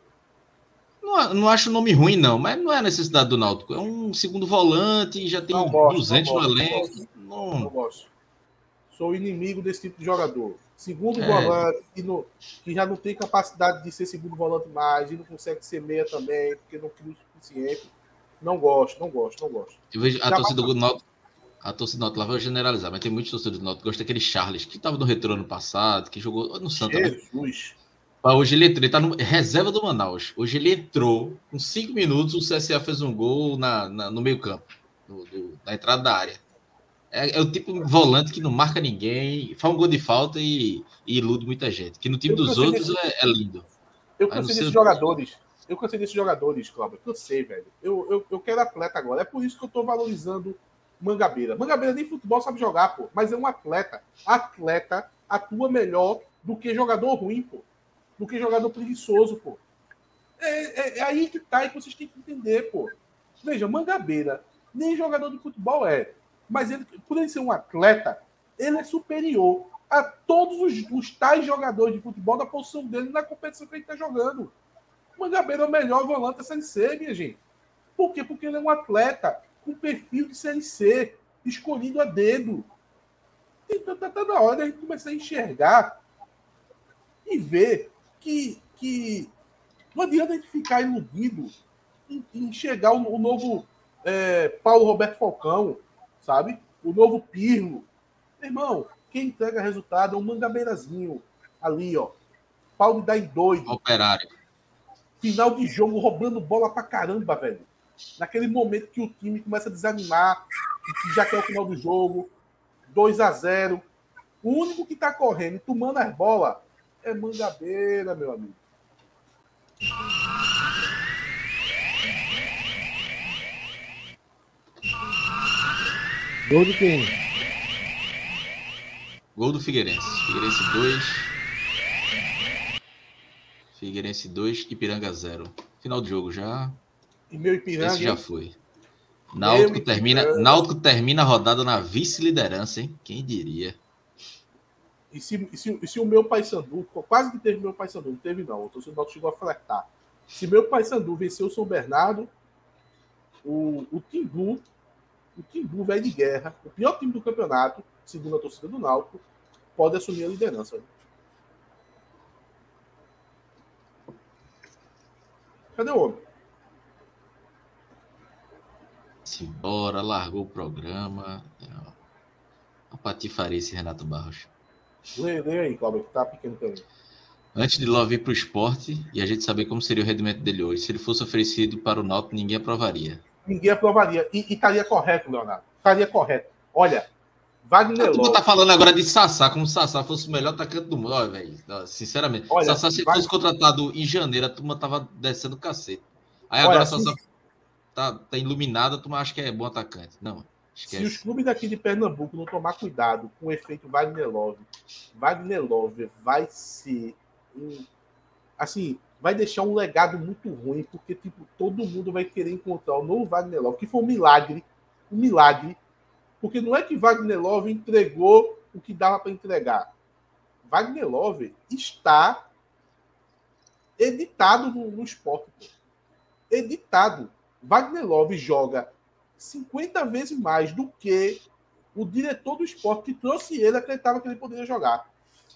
não, não acho o nome ruim, não, mas não é a necessidade do Náutico. É um segundo volante, já tem gosto, duzentos no elenco. Não, não... não gosto. Sou inimigo desse tipo de jogador. Segundo É. volante, que, no, que já não tem capacidade de ser segundo volante mais, e não consegue ser meia também, porque não cria o suficiente. Não gosto, não gosto, não gosto. Eu vejo a Já torcida vai... do Náutico, a torcida do Náutico lá vai generalizar, mas tem muitos torcedores do Náutico que gostam daquele Charles, que estava no Retrô ano passado, que jogou no Santa. Jesus! Mas hoje ele entrou, ele tá no reserva do Manaus. Hoje ele entrou, com cinco minutos, o C S A fez um gol na, na, no meio campo, no, do, na entrada da área. É, é o tipo de volante que não marca ninguém, faz um gol de falta e, e ilude muita gente. Que no time dos outros desse... é, é lindo. Eu cansei desses jogadores. Eu cansei desses jogadores, Cláudio. Eu cansei, velho. Eu, eu, eu quero atleta agora. É por isso que eu tô valorizando Mangabeira. Mangabeira nem futebol sabe jogar, pô. Mas é um atleta. Atleta atua melhor do que jogador ruim, pô. Do que jogador preguiçoso, pô. É, é, é aí que tá e que vocês têm que entender, pô. Veja, Mangabeira nem jogador de futebol é. Mas ele, por ele ser um atleta, ele é superior a todos os, os tais jogadores de futebol da posição dele na competição que ele está jogando. O Mangabeira é o melhor volante da Série C, minha gente. Por quê? Porque ele é um atleta com perfil de Série C, escolhido a dedo. Então tá, tá na hora de a gente começar a enxergar e ver que, que não adianta a gente ficar iludido em, em enxergar o, o novo é, Paulo Roberto Falcão, sabe? O novo Pirlo. Irmão, quem entrega resultado é um Mangabeirazinho ali, ó. Pau de dar em doido. Operário. Final de jogo, roubando bola pra caramba, velho. Naquele momento que o time começa a desanimar, que já quer o final do jogo, dois a zero. O único que tá correndo e tomando as bolas é Mangabeira, meu amigo. Gol de quem? Gol do Figueirense. Figueirense dois. Figueirense dois, Ipiranga zero. Final do jogo já. E meu Ipiranga. Esse já foi. Náutico termina, Náutico termina a rodada na vice-liderança, hein? Quem diria? E se, e se, e se o meu Paysandu, quase que teve meu Paysandu, não teve não, o torcedor do Náutico chegou a flertar. Se meu Paysandu venceu o São Bernardo, o, o Timbu, o Timbu velho de guerra, o pior time do campeonato, segundo a torcida do Náutico, pode assumir a liderança. Cadê o homem? Simbora, largou o programa. A patifaria esse Renato Barros. Lê, lê aí, Cláudio, que tá pequeno também. Antes de Love ir para o esporte e a gente saber como seria o rendimento dele hoje, se ele fosse oferecido para o Náutico, ninguém aprovaria. Ninguém aprovaria. E, e estaria correto, Leonardo. Estaria correto. Olha, Wagner Love... Tu tá falando agora de Sassá, como se Sassá fosse o melhor atacante do mundo. Olha, velho, sinceramente. Olha, Sassá, se Wagner... fosse contratado em janeiro, a turma tava descendo o cacete. Aí agora Olha, Sassá se... tá, tá iluminada, a turma acha que é bom atacante. Não, esquece. Se os clubes daqui de Pernambuco não tomar cuidado com o efeito Wagner Love, Wagner Love vai ser um, assim, vai deixar um legado muito ruim, porque tipo, todo mundo vai querer encontrar o novo Wagner Love, que foi um milagre, um milagre, porque não é que Wagner Love entregou o que dava para entregar. Wagner Love está editado no, no esporte. Editado. Wagner Love joga cinquenta vezes mais do que o diretor do esporte que trouxe ele acreditava que ele poderia jogar.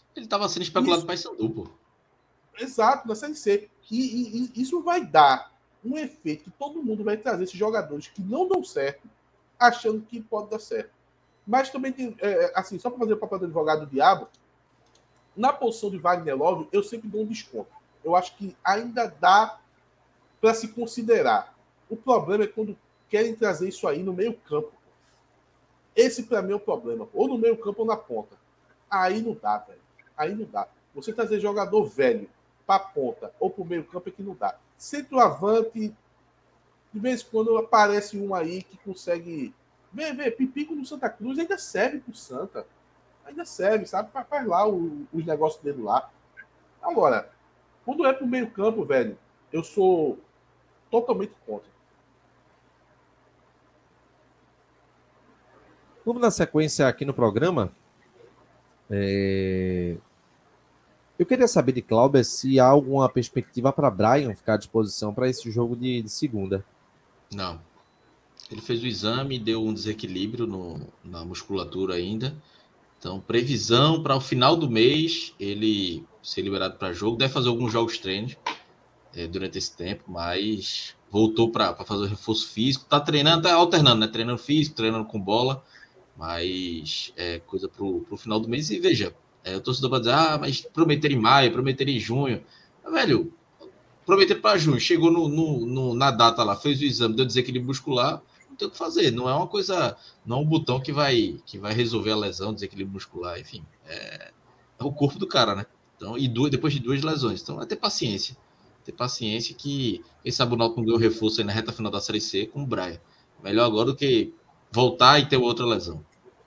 Ele estava sendo especulado Isso. para Paysandu, pô. Exato, na Série C. E, e, e isso vai dar um efeito que todo mundo vai trazer esses jogadores que não dão certo, achando que pode dar certo. Mas também tem, é, assim, só para fazer o papel do advogado do diabo, na posição de Wagner Love, eu sempre dou um desconto. Eu acho que ainda dá para se considerar. O problema é quando querem trazer isso aí no meio campo. Esse, para mim, é o problema. Ou no meio campo ou na ponta. Aí não dá, velho. Aí não dá. Você trazer jogador velho para ponta ou para o meio campo é que não dá. Centroavante, de vez em quando aparece um aí que consegue... Vê, vê, Pipico no Santa Cruz ainda serve pro Santa. Ainda serve, sabe? Faz lá o, os negócios dele lá. Agora, quando é pro meio campo, velho, eu sou totalmente contra. Vamos na sequência aqui no programa. É... Eu queria saber de Cláudio se há alguma perspectiva para Brian ficar à disposição para esse jogo de, de segunda. Não. Ele fez o exame, deu um desequilíbrio no, na musculatura ainda. Então, previsão para o final do mês, ele ser liberado para jogo. Deve fazer alguns jogos treinos é, durante esse tempo, mas voltou para fazer o reforço físico. Tá treinando, tá alternando, né? Treinando físico, treinando com bola, mas é coisa para o final do mês. E veja, é, o torcedor vai dizer, ah, mas prometer em maio, prometer em junho. Mas, velho, prometer para junho, chegou no, no, no, na data lá, fez o exame, deu desequilíbrio muscular, não tem o que fazer. Não é uma coisa, não é um botão que vai, que vai resolver a lesão, desequilíbrio muscular, enfim. É, é o corpo do cara, né? Então, e duas, depois de duas lesões. Então, é ter paciência. Ter paciência que, quem sabe o Náutico não deu reforço aí na reta final da Série C com o Braia. Melhor agora do que voltar e ter outra lesão.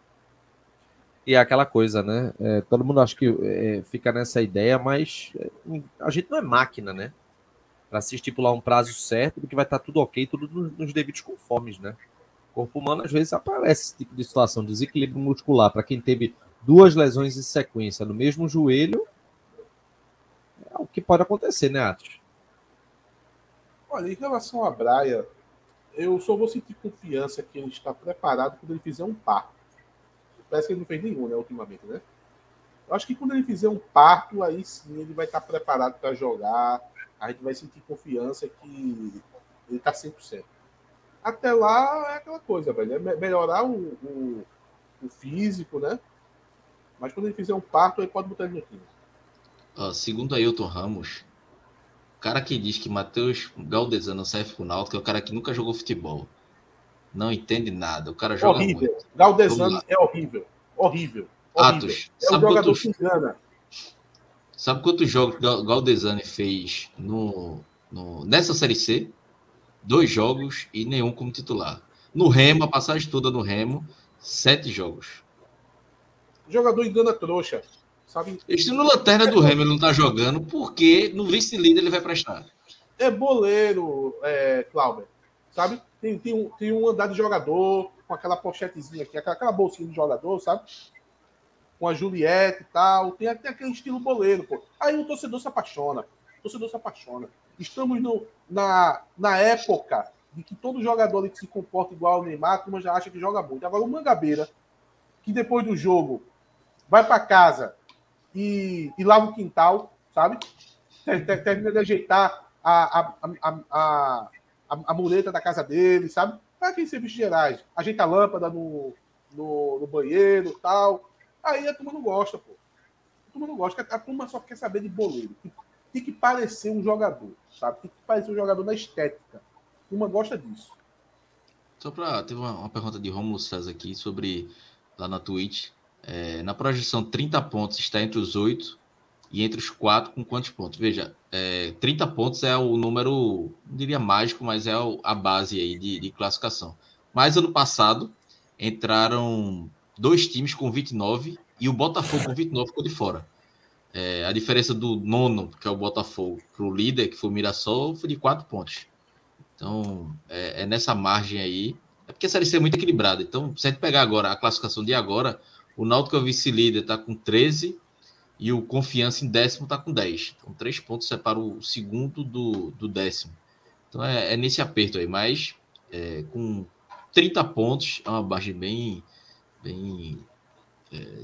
E é aquela coisa, né? É, todo mundo acha que é, fica nessa ideia, mas é, a gente não é máquina, né? Para se estipular um prazo certo do que vai estar tudo ok, tudo nos, nos devidos conformes, né? O corpo humano, às vezes, aparece esse tipo de situação, desequilíbrio muscular. Para quem teve duas lesões em sequência no mesmo joelho, é o que pode acontecer, né, Atos? Olha, em relação a Braia, eu só vou sentir confiança que ele está preparado quando ele fizer um parto. Parece que ele não fez nenhum, né, ultimamente, né? Eu acho que quando ele fizer um parto, aí sim ele vai estar preparado para jogar. A gente vai sentir confiança que ele está cem por cento. Até lá é aquela coisa, velho. É melhorar o, o, o físico, né? Mas quando ele fizer um parto, aí pode botar ele no time. Uh, segundo Ailton Ramos, o cara que diz que Matheus Galdesano serve pro Náutico é o cara que nunca jogou futebol. Não entende nada. O cara joga horrível. muito. Galdesano é horrível. Horrível. Horrível. Atos, é um sabe jogador quantos, que engana. sabe quantos jogos Galdesani fez no, no, nessa Série C? Dois jogos e nenhum como titular. No Remo, a passagem toda no Remo, sete jogos. O jogador engana trouxa. Sabe? Este no Lanterna do Remo ele não tá jogando, porque no vice-líder ele vai prestar. É boleiro, é, Cláudio. Sabe? Tem, tem, um, tem um andar de jogador com aquela pochetezinha aqui, aquela, aquela bolsinha de jogador, sabe? Com a Juliette e tal. Tem até aquele estilo boleiro, pô. Aí o torcedor se apaixona. O torcedor se apaixona. Estamos no, na, na época de que todo jogador que se comporta igual ao Neymar, a turma já acha que joga muito. Agora, o Mangabeira, que depois do jogo vai para casa e, e lava o quintal, sabe? Termina de ajeitar a, a, a, a, a, a muleta da casa dele, sabe? Para quem serviços gerais. Ajeita a lâmpada no, no, no banheiro e tal. Aí a turma não gosta, pô. A turma não gosta. A turma só quer saber de boleiro. Tem que parecer um jogador, sabe? Tem que parecer um jogador na estética. A turma gosta disso. Só para teve uma, uma pergunta de Romulo César aqui sobre lá na Twitch. É, na projeção, trinta pontos está entre os oito e entre os quatro com quantos pontos? Veja, é, trinta pontos é o número, não diria mágico, mas é a base aí de, de classificação. Mas ano passado entraram dois times com vinte e nove e o Botafogo com vinte e nove ficou de fora. É, a diferença do nono, que é o Botafogo, para o líder, que foi o Mirassol, foi de quatro pontos. Então, é, é nessa margem aí. É porque a Série C é muito equilibrada. Então, se a gente pegar agora a classificação de agora, o Náutico é o vice-líder, está com treze e o Confiança em décimo está com dez. Então, três pontos separam o segundo do, do décimo. Então, é, é nesse aperto aí. Mas, é, com trinta pontos, é uma margem bem, bem é,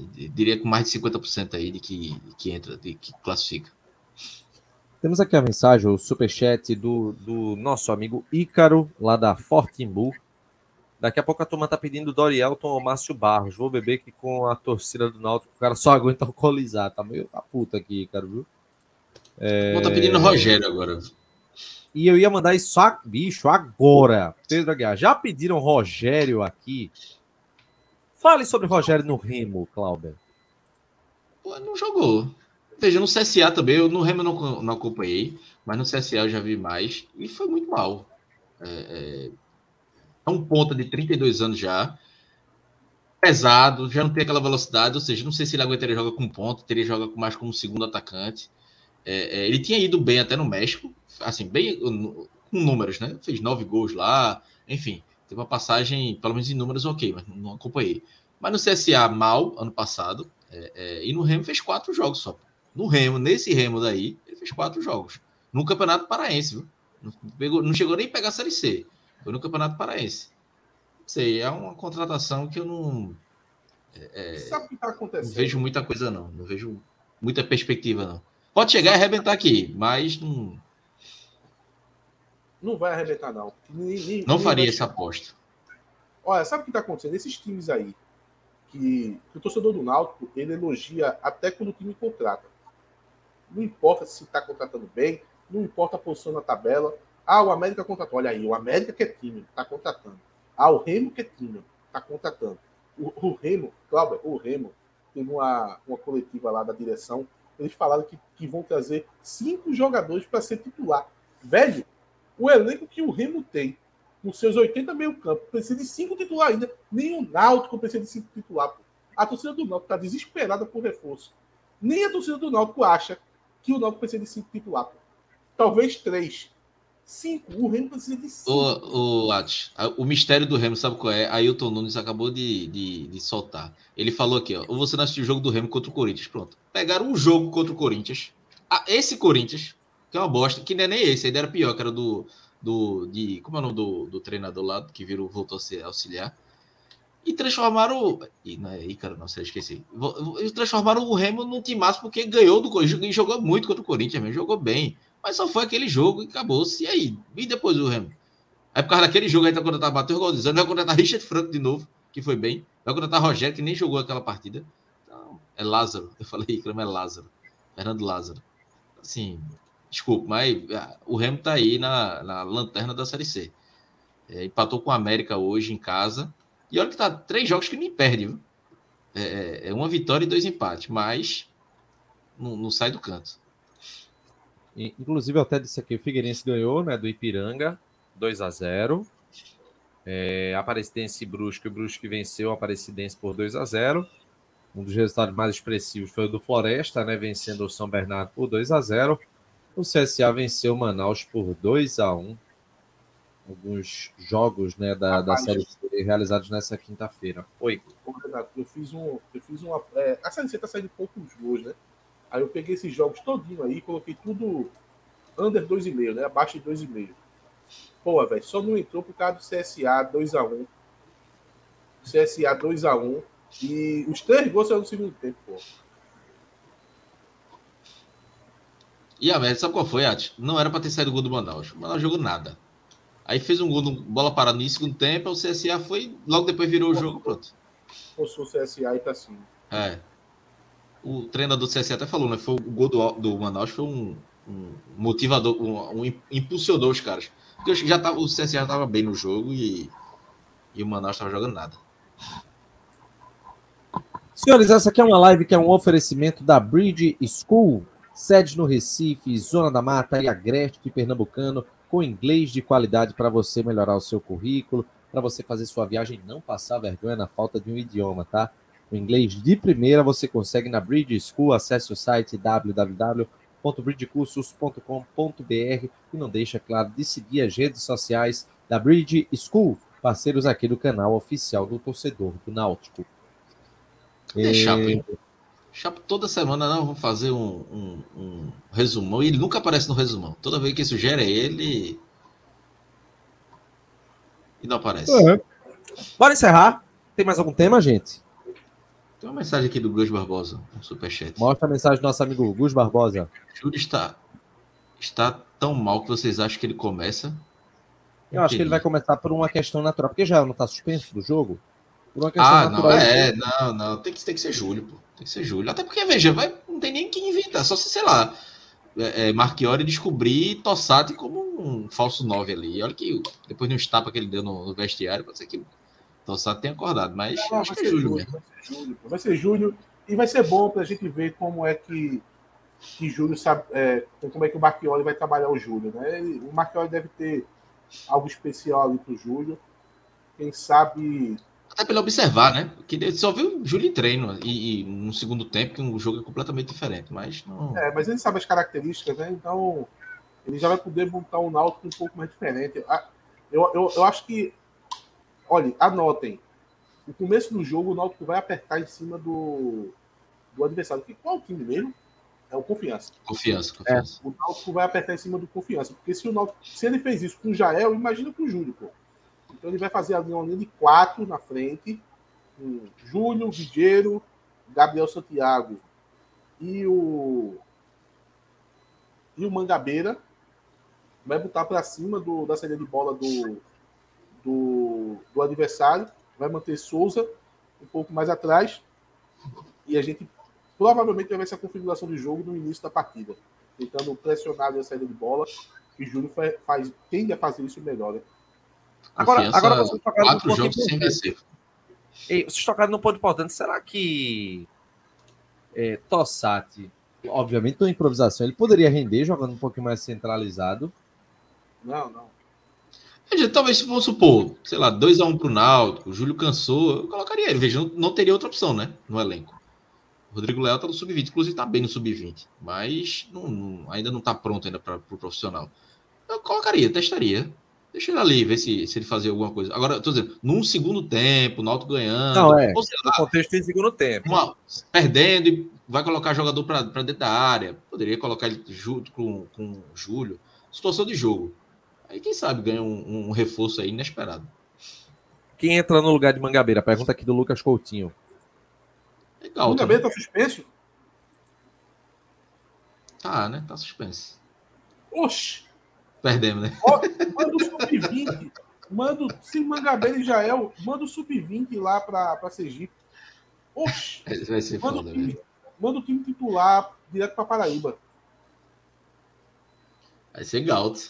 diria com mais de cinquenta por cento aí de que, que entra, de que classifica. Temos aqui a mensagem, o superchat do, do nosso amigo Ícaro, lá da Fortimbu. Daqui a pouco a turma tá pedindo Dorielton ou Márcio Barros. Vou beber que com a torcida do Náutico o cara só aguenta alcoolizar. Tá meio da puta aqui, Ícaro, viu? É... Vou tá pedindo Rogério agora. E eu ia mandar isso, a, bicho, agora. Pedro Aguiar, já pediram Rogério aqui? Fale sobre Rogério no Remo, Cláudio. Pô, não jogou. Veja, no C S A também, eu no Remo não, não acompanhei, mas no C S A eu já vi mais e foi muito mal. É, é um ponta de trinta e dois anos já, pesado, já não tem aquela velocidade, ou seja, não sei se ele aguentaria jogar com ponta, teria jogar mais como segundo atacante. É, é, ele tinha ido bem até no México, assim, bem com números, né? Fez nove gols lá, enfim, teve uma passagem, pelo menos em números, ok, mas não acompanhei. Mas no C S A, mal, ano passado, é, é, e no Remo fez quatro jogos só. No Remo, nesse Remo daí, ele fez quatro jogos. No Campeonato Paraense, viu? Não, pegou, não chegou nem a pegar a Série C. Foi no Campeonato Paraense. Não sei, é uma contratação que eu não... É, Sabe o que tá acontecendo? Não vejo muita coisa, não. Não vejo muita perspectiva, não. Pode chegar Sabe? e arrebentar aqui, mas não... Não vai arrebentar, não. Nem, nem, não nem faria essa aposta. Olha, sabe o que tá acontecendo? Esses times aí, que, que o torcedor do Náutico, ele elogia até quando o time contrata. Não importa se está contratando bem, não importa a posição na tabela. Ah, o América contratou. Olha aí, o América que é time, está contratando. Ah, o Remo que é time, está contratando. O, o Remo, Cláudio, o Remo, teve uma, uma coletiva lá da direção, eles falaram que, que vão trazer cinco jogadores para ser titular. Velho, o elenco que o Remo tem, com seus oitenta meio-campo, precisa de cinco titulares ainda. Nem o Náutico precisa de cinco titulares. A torcida do Náutico está desesperada por reforço. Nem a torcida do Náutico acha que o Náutico precisa de cinco titulares. Talvez três. Cinco. O Remo precisa de cinco. O, o, Atos, o mistério do Remo, sabe qual é? Ailton Nunes acabou de, de, de soltar. Ele falou aqui, ó. Ou você não assistiu o jogo do Remo contra o Corinthians. Pronto. Pegaram um jogo contra o Corinthians. Ah, esse Corinthians, que é uma bosta, que não é nem esse, ainda era pior, que era do... do de, como é o nome do, do treinador lá, que virou, voltou a ser auxiliar. E transformaram... E, não é Ícaro, não, sei, esqueci. Eles transformaram o Remo num timaço porque ganhou do Corinthians e jogou muito contra o Corinthians mesmo, jogou bem. Mas só foi aquele jogo e acabou-se. E aí? E depois o Remo? Aí por causa daquele jogo aí, vai contratar Matheus Galdizano, vai contratar Richard Franco de novo, que foi bem. Vai contratar Rogério, que nem jogou aquela partida. Então, é Lázaro. Eu falei, Ícaro, é Lázaro. Fernando Lázaro. Assim, desculpa, mas o Remo tá aí na, na lanterna da Série C. É, empatou com o América hoje em casa. E olha que tá três jogos que nem perde, viu? É, é uma vitória e dois empates, mas não, não sai do canto. Inclusive, eu até disse aqui, o Figueirense ganhou, né, do Ipiranga, dois a zero. É, Aparecidense e Brusque, o Brusque venceu a Aparecidense por dois a zero. Um dos resultados mais expressivos foi o do Floresta, né, vencendo o São Bernardo por dois a zero. O C S A venceu o Manaus por dois a um. Alguns jogos, né, da, da Série C realizados nessa quinta-feira. Oi. Eu fiz um... Eu fiz uma é, a Série C tá saindo poucos gols, né? Aí eu peguei esses jogos todinho aí, coloquei tudo under dois e meio, né? Abaixo de dois e meio. Pô, velho, só não entrou por causa do C S A dois a um. C S A dois a um. E os três gols saíram no segundo tempo, pô. E a merda, sabe qual foi, Ati? Não era pra ter saído o gol do Manaus. O Manaus jogou nada. Aí fez um gol, no, bola parada no segundo tempo, o C S A foi, logo depois virou o jogo, pronto. Forçou o C S A e tá assim. É. O treinador do C S A até falou, né? Foi o gol do, do Manaus foi um, um motivador, um, um impulsionou os caras. Porque já tava, o C S A já estava bem no jogo e, e o Manaus estava jogando nada. Senhores, essa aqui é uma live que é um oferecimento da Bridge School, sede no Recife, Zona da Mata e Agreste Pernambucano, com inglês de qualidade para você melhorar o seu currículo, para você fazer sua viagem e não passar vergonha na falta de um idioma, tá? O inglês de primeira você consegue na Bridge School. Acesse o site w w w ponto bridge cursos ponto com ponto b r e não deixa, claro, de seguir as redes sociais da Bridge School, parceiros aqui do canal oficial do torcedor do Náutico. É Chapo, hein? Chapo toda semana, não, vamos fazer um, um, um resumão, e ele nunca aparece no resumão. Toda vez que sugere ele... E não aparece. Uhum. Bora encerrar. Tem mais algum tema, gente? Tem uma mensagem aqui do Gus Barbosa, um superchat. Mostra a mensagem do nosso amigo Gus Barbosa. Júlio está, está tão mal que vocês acham que ele começa? Eu acho que ele vai começar por uma questão natural, porque já não está suspenso do jogo. Por uma questão Ah, natural. não, é, não, não, tem que, tem que ser Júlio, pô. Tem que ser Júlio. Até porque, veja, vai, não tem nem que inventar, só se, sei lá, é, é, Marchiori descobrir Tossati como um falso nove ali. E olha que depois de uns tapas que ele deu no, no vestiário, pode ser que Tossati tenha acordado, mas Não, acho vai que é ser Júlio Júlio, mesmo. vai ser Júlio, pô. Vai ser Júlio e vai ser bom pra gente ver como é que, que Júlio sabe, é, como é que o Marchiori vai trabalhar o Júlio, né? Ele- o Marchiori deve ter algo especial ali pro Júlio. Quem sabe. Até pelo observar, né? Que ele só viu o Júlio em treino e, e no segundo tempo, que o jogo é completamente diferente, mas não. É, mas ele sabe as características, né? Então ele já vai poder montar um Náutico um pouco mais diferente. Ah, Eu, eu, eu acho que. Olha, anotem. No começo do jogo, o Náutico vai apertar em cima do, do adversário. Porque qual é o time mesmo? É o Confiança. Confiança, confiança. O Náutico vai apertar em cima do Confiança. Porque se, o Náutico, se ele fez isso com o Jael, imagina com o Júlio, pô. Então ele vai fazer ali uma linha de quatro na frente. Com Júlio, Vigeiro, Gabriel Santiago e o, e o Mangabeira. Vai botar para cima do, da saída de bola do, do, do adversário. Vai manter Souza um pouco mais atrás. E a gente provavelmente vai ver essa configuração de jogo no início da partida. Tentando pressionar a saída de bola. E Júlio faz, faz, tende a fazer isso melhor, né? Agora, agora vocês tocaram no quatro ponto jogos sem vencer. Ei, vocês tocaram no ponto importante. Será que é, Tossati, obviamente na improvisação, ele poderia render jogando um pouquinho mais centralizado? Não, não. Talvez, vamos supor, sei lá, dois a um pro Náutico, o Júlio cansou, eu colocaria ele. Veja, não, não teria outra opção, né? No elenco. O Rodrigo Leal tá no sub vinte, inclusive tá bem no sub vinte, mas não, não, ainda não tá pronto ainda para o pro profissional. Eu colocaria, testaria. Deixa ele ali, ver se, se ele fazia alguma coisa. Agora, eu tô dizendo, num segundo tempo, o Náutico ganhando. Não, é. Ou sei no lá, contexto em segundo tempo. Uma, perdendo e vai colocar jogador para dentro da área. Poderia colocar ele junto com, com o Júlio. Situação de jogo. Aí, quem sabe, ganha um, um reforço aí inesperado. Quem entra no lugar de Mangabeira? Pergunta aqui do Lucas Coutinho. Legal, o Mangabeira tá suspenso? Tá, né? Tá suspenso. Oxi! Perdemos, né? Ó, manda o sub vinte. Manda, se Mangabeira e Jael, manda o sub vinte lá pra, pra Sergipe. Oxi! Vai ser manda, foda, o time, velho. manda o time titular direto pra Paraíba. Vai ser Galto.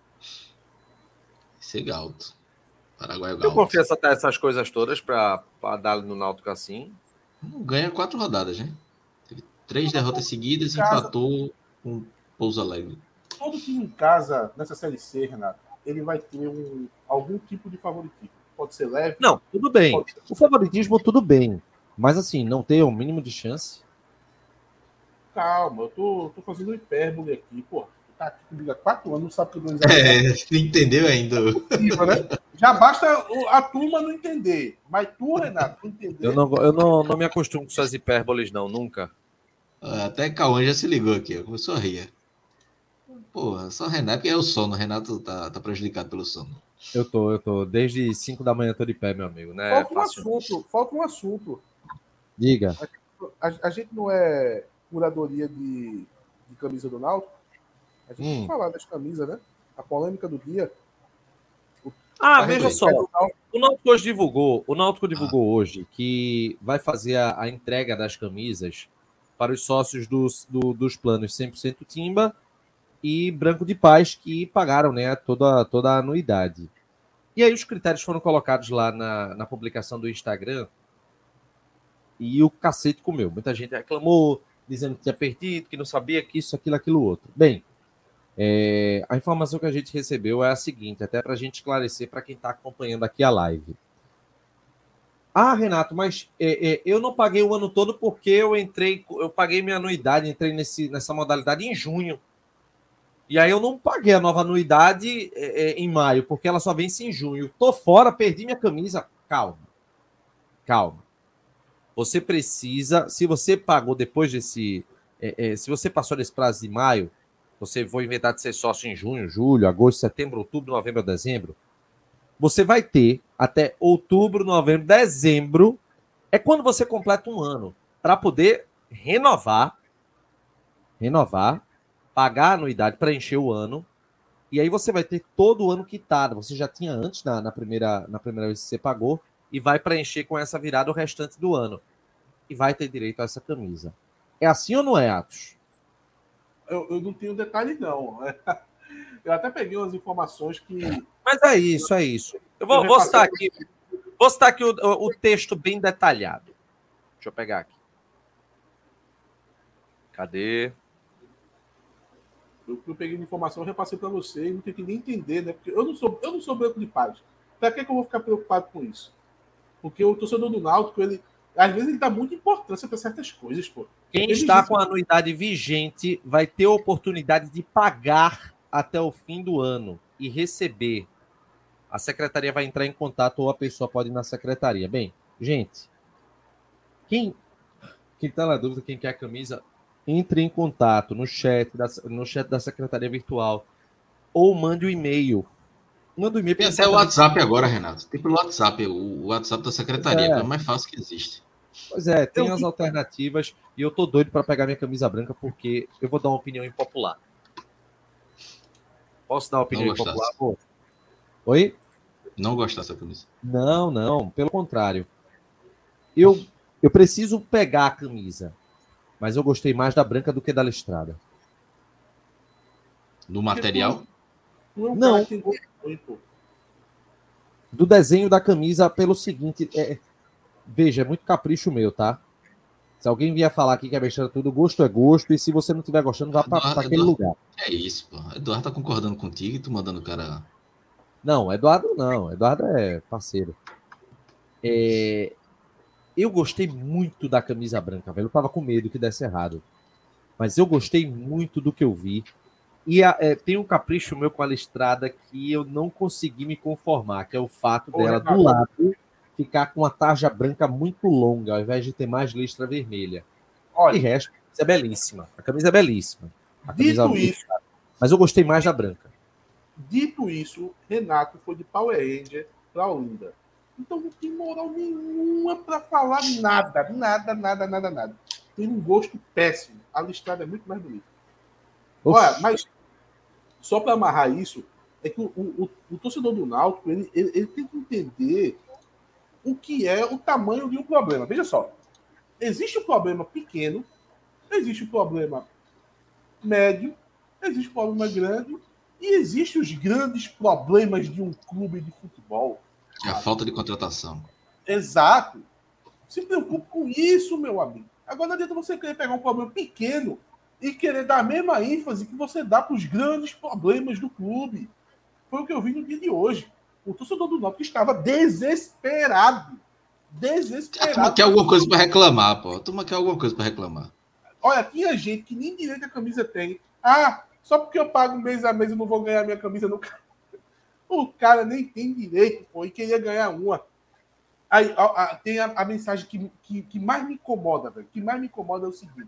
Vai ser Galto. Paraguai Galto. Eu confio até essas coisas todas pra, pra dar no Náutico assim. Ganha quatro rodadas, né? Teve três derrotas seguidas e empatou com Pouso Alegre. Todo time em casa, nessa Série C, Renato, ele vai ter um, algum tipo de favoritismo. Pode ser leve. Não, tudo bem. Pode... O favoritismo, tudo bem. Mas assim, não ter o mínimo de chance. Calma, eu tô, tô fazendo hipérbole aqui, pô. Tá aqui comigo há quatro anos, não sabe que eu dou É, não entendeu ainda. Né? Já basta a turma não entender. Mas tu, Renato, não entender. Eu não, eu não, não me acostumo com suas hipérboles, não, nunca. Até Cauã já se ligou aqui, começou a rir. Porra, só o Renato, que é o sono. O Renato tá, tá prejudicado pelo sono. Eu tô, eu tô. Desde cinco da manhã tô de pé, meu amigo. Né? Falta um Fácil. assunto, falta um assunto. Diga. A, a, a gente não é curadoria de, de camisa do Náutico. A gente hum. tem que falar das camisas, né? A polêmica do dia. O, ah, veja só. O Náutico hoje divulgou, o Náutico divulgou ah. hoje que vai fazer a, a entrega das camisas para os sócios dos, do, dos planos cem por cento Timba e Branco de Paz, que pagaram, né, toda, toda a anuidade. E aí os critérios foram colocados lá na, na publicação do Instagram e o cacete comeu. Muita gente reclamou, dizendo que tinha perdido, que não sabia, que isso, aquilo, aquilo outro. Bem, é, a informação que a gente recebeu é a seguinte, até para a gente esclarecer para quem está acompanhando aqui a live. Ah, Renato, mas é, é, eu não paguei o ano todo porque eu entrei, eu paguei minha anuidade, entrei nesse, nessa modalidade em junho. E aí eu não paguei a nova anuidade é, é, em maio, porque ela só vence em junho. Tô fora, perdi minha camisa. Calma. Calma. Você precisa, se você pagou depois desse, é, é, se você passou desse prazo de maio, você for inventar de ser sócio em junho, julho, agosto, setembro, outubro, novembro, dezembro, você vai ter até outubro, novembro, dezembro é quando você completa um ano, para poder renovar, renovar, pagar a anuidade, preencher o ano, e aí você vai ter todo o ano quitado. Você já tinha antes, na, na, primeira, na primeira vez que você pagou, e vai preencher com essa virada o restante do ano. E vai ter direito a essa camisa. É assim ou não é, Atos? Eu, eu não tenho detalhes, não. Eu até peguei umas informações que... Mas é isso, é isso. Eu vou, eu vou citar aqui, vou citar aqui o, o, o texto bem detalhado. Deixa eu pegar aqui. Cadê? Eu, eu peguei de informação, eu repassei para você e não tem que nem entender, né? Porque eu não sou, eu não sou branco de paz. Para que, que eu vou ficar preocupado com isso? Porque o torcedor do Náutico, ele, às vezes, ele dá muita importância para certas coisas, pô. Quem ele está diz... com a anuidade vigente vai ter a oportunidade de pagar até o fim do ano e receber. A secretaria vai entrar em contato ou a pessoa pode ir na secretaria. Bem, gente, quem quem está na dúvida, quem quer a camisa, entre em contato no chat da, no chat da secretaria virtual ou mande o um e-mail. Manda um e-mail. Tem até o WhatsApp agora, Renato. Tem pelo WhatsApp, o WhatsApp da secretaria, é. que é o mais fácil que existe. Pois é, tem eu... as alternativas e eu tô doido para pegar minha camisa branca porque eu vou dar uma opinião impopular. Posso dar uma opinião não impopular? Pô? Oi? Não gostar dessa camisa. Não, não, pelo contrário. Eu, eu preciso pegar a camisa, mas eu gostei mais da branca do que da listrada. Do material? Não. não. Do desenho da camisa, pelo seguinte, é, veja, é muito capricho meu, tá? Se alguém vier falar aqui que é besteira tudo, gosto é gosto, e se você não estiver gostando, vá para aquele Eduardo, lugar. É isso, pô. Eduardo tá concordando contigo e tu mandando o cara... Não, Eduardo não. Eduardo é parceiro. É... Eu gostei muito da camisa branca, velho. Eu tava com medo que desse errado. Mas eu gostei muito do que eu vi. E a, é, tem um capricho meu com a listrada que eu não consegui me conformar, que é o fato dela, do lado, ficar com uma tarja branca muito longa, ao invés de ter mais listra vermelha. Olha, de resto, é belíssima. A camisa é belíssima. A camisa dito isso... Mas eu gostei mais da branca. Dito isso, Renato foi de Power Ranger para Olinda. Então não tem moral nenhuma para falar nada, nada, nada, nada, nada. Tem um gosto péssimo. A listrada é muito mais bonita. Olha, mas só para amarrar isso, é que o, o, o torcedor do Náutico ele, ele, ele tem que entender o que é o tamanho de um problema. Veja só, existe um problema pequeno, existe um problema médio, existe um problema grande, e existem os grandes problemas de um clube de futebol. É a falta de contratação. Exato. Se preocupe com isso, meu amigo. Agora não adianta você querer pegar um problema pequeno e querer dar a mesma ênfase que você dá para os grandes problemas do clube. Foi o que eu vi no dia de hoje. O torcedor do Náutico estava desesperado. Desesperado. A turma quer alguma coisa para reclamar, pô. A turma quer alguma coisa para reclamar. Olha, tinha gente que nem direito a camisa tem. Ah, só porque eu pago mês a mês eu não vou ganhar minha camisa no cara. O cara nem tem direito, pô, e queria ganhar uma. Aí a, a, tem a, a mensagem que, que, que mais me incomoda, velho. Que mais me incomoda é o seguinte: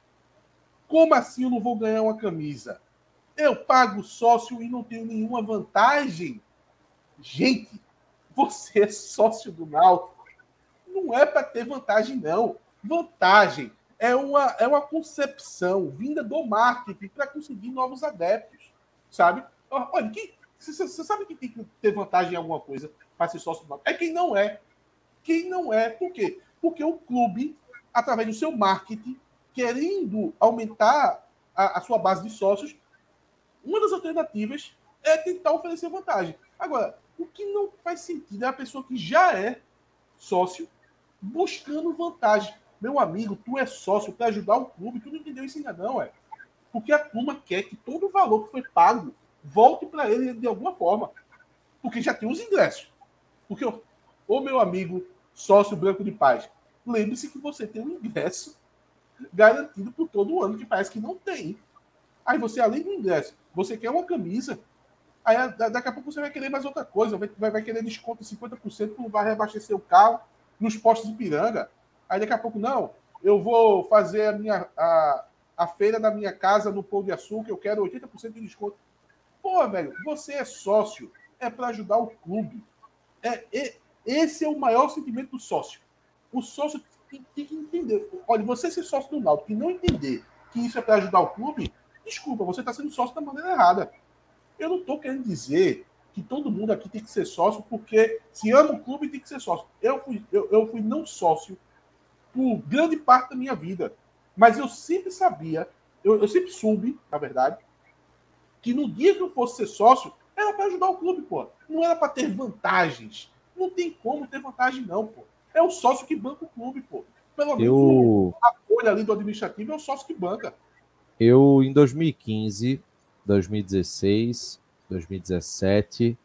como assim eu não vou ganhar uma camisa? Eu pago sócio e não tenho nenhuma vantagem. Gente, você é sócio do Náutico. Não é para ter vantagem, não. Vantagem é uma, é uma concepção vinda do marketing para conseguir novos adeptos, sabe? Olha, você sabe que tem que ter vantagem em alguma coisa para ser sócio do Náutico? É quem não é. Quem não é. Por quê? Porque o clube, através do seu marketing, querendo aumentar a, a sua base de sócios, uma das alternativas é tentar oferecer vantagem. Agora, o que não faz sentido é a pessoa que já é sócio buscando vantagem. Meu amigo, tu é sócio para ajudar o clube, tu não entendeu isso ainda não, é? Porque a turma quer que todo o valor que foi pago volte para ele de alguma forma. Porque já tem os ingressos. Porque, ô meu amigo sócio branco de paz, lembre-se que você tem um ingresso garantido por todo o ano, que parece que não tem. Aí você, além do ingresso, você quer uma camisa, aí daqui a pouco você vai querer mais outra coisa, vai, vai querer desconto de cinquenta por cento, vai reabastecer o carro nos postos de Piranga. Aí daqui a pouco, não, eu vou fazer a, minha, a, a feira da minha casa no Pão de Açúcar, eu quero oitenta por cento de desconto. Pô, velho, você é sócio, é para ajudar o clube. É, é, esse é o maior sentimento do sócio. o sócio tem, tem que entender. Olha, você ser sócio do Náutico e não entender que isso é para ajudar o clube, desculpa, você está sendo sócio da maneira errada. Eu não estou querendo dizer que todo mundo aqui tem que ser sócio, porque se ama o clube, tem que ser sócio. Eu fui, eu, eu fui não sócio por grande parte da minha vida. Mas eu sempre sabia, eu, eu sempre soube, na verdade, que no dia que eu fosse ser sócio, era para ajudar o clube, pô. Não era para ter vantagens. Não tem como ter vantagem, não, pô. É o sócio que banca o clube, pô. Pelo menos Eu... a folha ali do administrativo é o sócio que banca. Eu, em dois mil e quinze, dois mil e dezesseis, dois mil e dezessete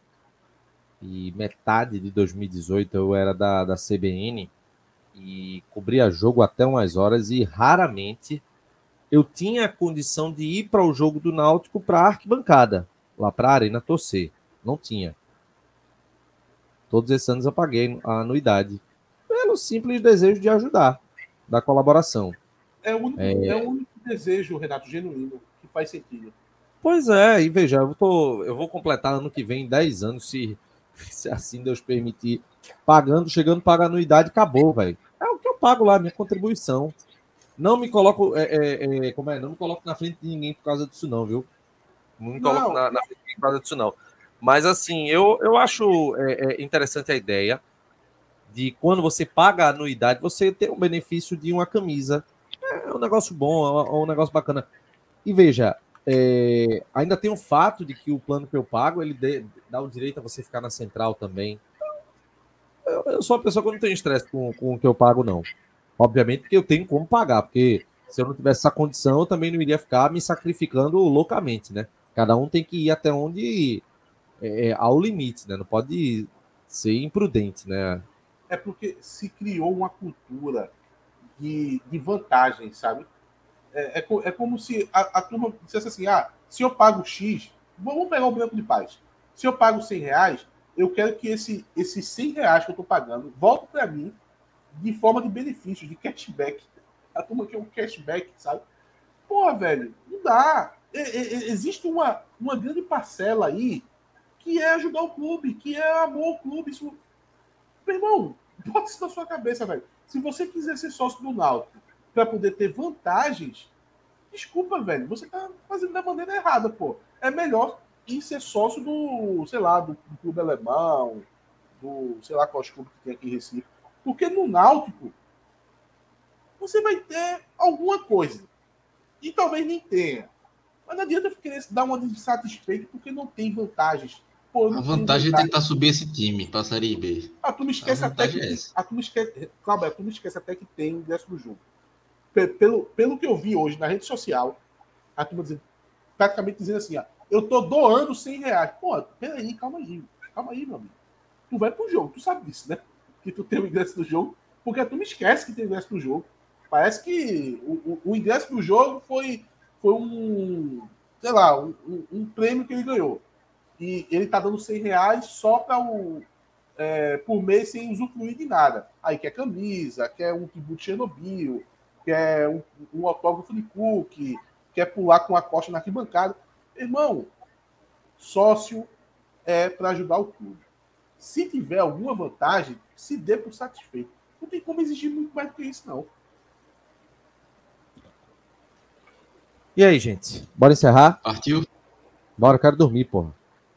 e metade de dois mil e dezoito, eu era da, da C B N e cobria jogo até umas horas e raramente eu tinha a condição de ir para o jogo do Náutico para a arquibancada, lá para a Arena torcer. Não tinha. Todos esses anos eu paguei a anuidade. Pelo simples desejo de ajudar, da colaboração. É o único, é... É o único desejo, Renato, genuíno, que faz sentido. Pois é, e veja, eu, tô, eu vou completar ano que vem dez anos, se, se assim Deus permitir, pagando, chegando, paga anuidade, acabou, velho. É o que eu pago lá, minha contribuição. Não me coloco, é, é, é, como é, não me coloco na frente de ninguém por causa disso não, viu? Não me coloco na, na frente de ninguém por causa disso não. Mas assim, eu, eu acho é, é interessante a ideia de quando você paga a anuidade, você ter um benefício de uma camisa. É um negócio bom, é um negócio bacana. E veja, é, ainda tem o fato de que o plano que eu pago, ele dê, dá o direito a você ficar na central também. Eu, eu sou uma pessoa que não tem estresse com, com o que eu pago, não. Obviamente que eu tenho como pagar, porque se eu não tivesse essa condição, eu também não iria ficar me sacrificando loucamente, né? Cada um tem que ir até onde é, ao limite, né? Não pode ser imprudente, né? É porque se criou uma cultura de, de vantagem, sabe? É, é, é como se a, a turma dissesse assim, ah, se eu pago X, vamos pegar o Branco de Paz. Se eu pago cem reais, eu quero que esse, esses cem reais que eu estou pagando volte para mim de forma de benefício, de cashback. A turma quer um cashback, sabe? Porra, velho, não dá. É, é, existe uma, uma grande parcela aí que é ajudar o clube, que é amor ao clube. Isso... Meu irmão, bota isso na sua cabeça, velho. Se você quiser ser sócio do Náutico para poder ter vantagens, desculpa, velho, você tá fazendo da maneira errada, pô. É melhor ir ser sócio do, sei lá, do, do clube alemão, do, sei lá, quais clubes que tem aqui em Recife. Porque no Náutico, você vai ter alguma coisa. E talvez nem tenha. Mas não adianta querer dar uma insatisfeito porque não tem vantagens. Pô, não a vantagem é tentar subir esse time para a Série B. A turma esquece até que. É a turma esquece, calma, a turma esquece até que tem ingresso no jogo. Pelo, pelo que eu vi hoje na rede social, a turma dizendo, praticamente dizendo assim: ó, eu tô doando cem reais. Pô, peraí, calma aí. Calma aí, meu amigo. Tu vai pro jogo, tu sabe disso, né? Que tu tem o ingresso do jogo, porque a turma esquece que tem ingresso do jogo. Parece que o, o, o ingresso do jogo foi, foi um, sei lá, um, um, um prêmio que ele ganhou. E ele tá dando cem reais só para o é, por mês sem usufruir de nada. Aí quer camisa, quer um tributo Chernobyl, quer um, um autógrafo de cookie, quer pular com a costa na arquibancada. Irmão, sócio é para ajudar o clube. Se tiver alguma vantagem, se dê por satisfeito. Não tem como exigir muito mais do que isso, não. E aí, gente? Bora encerrar? Partiu? Bora, eu quero dormir, porra.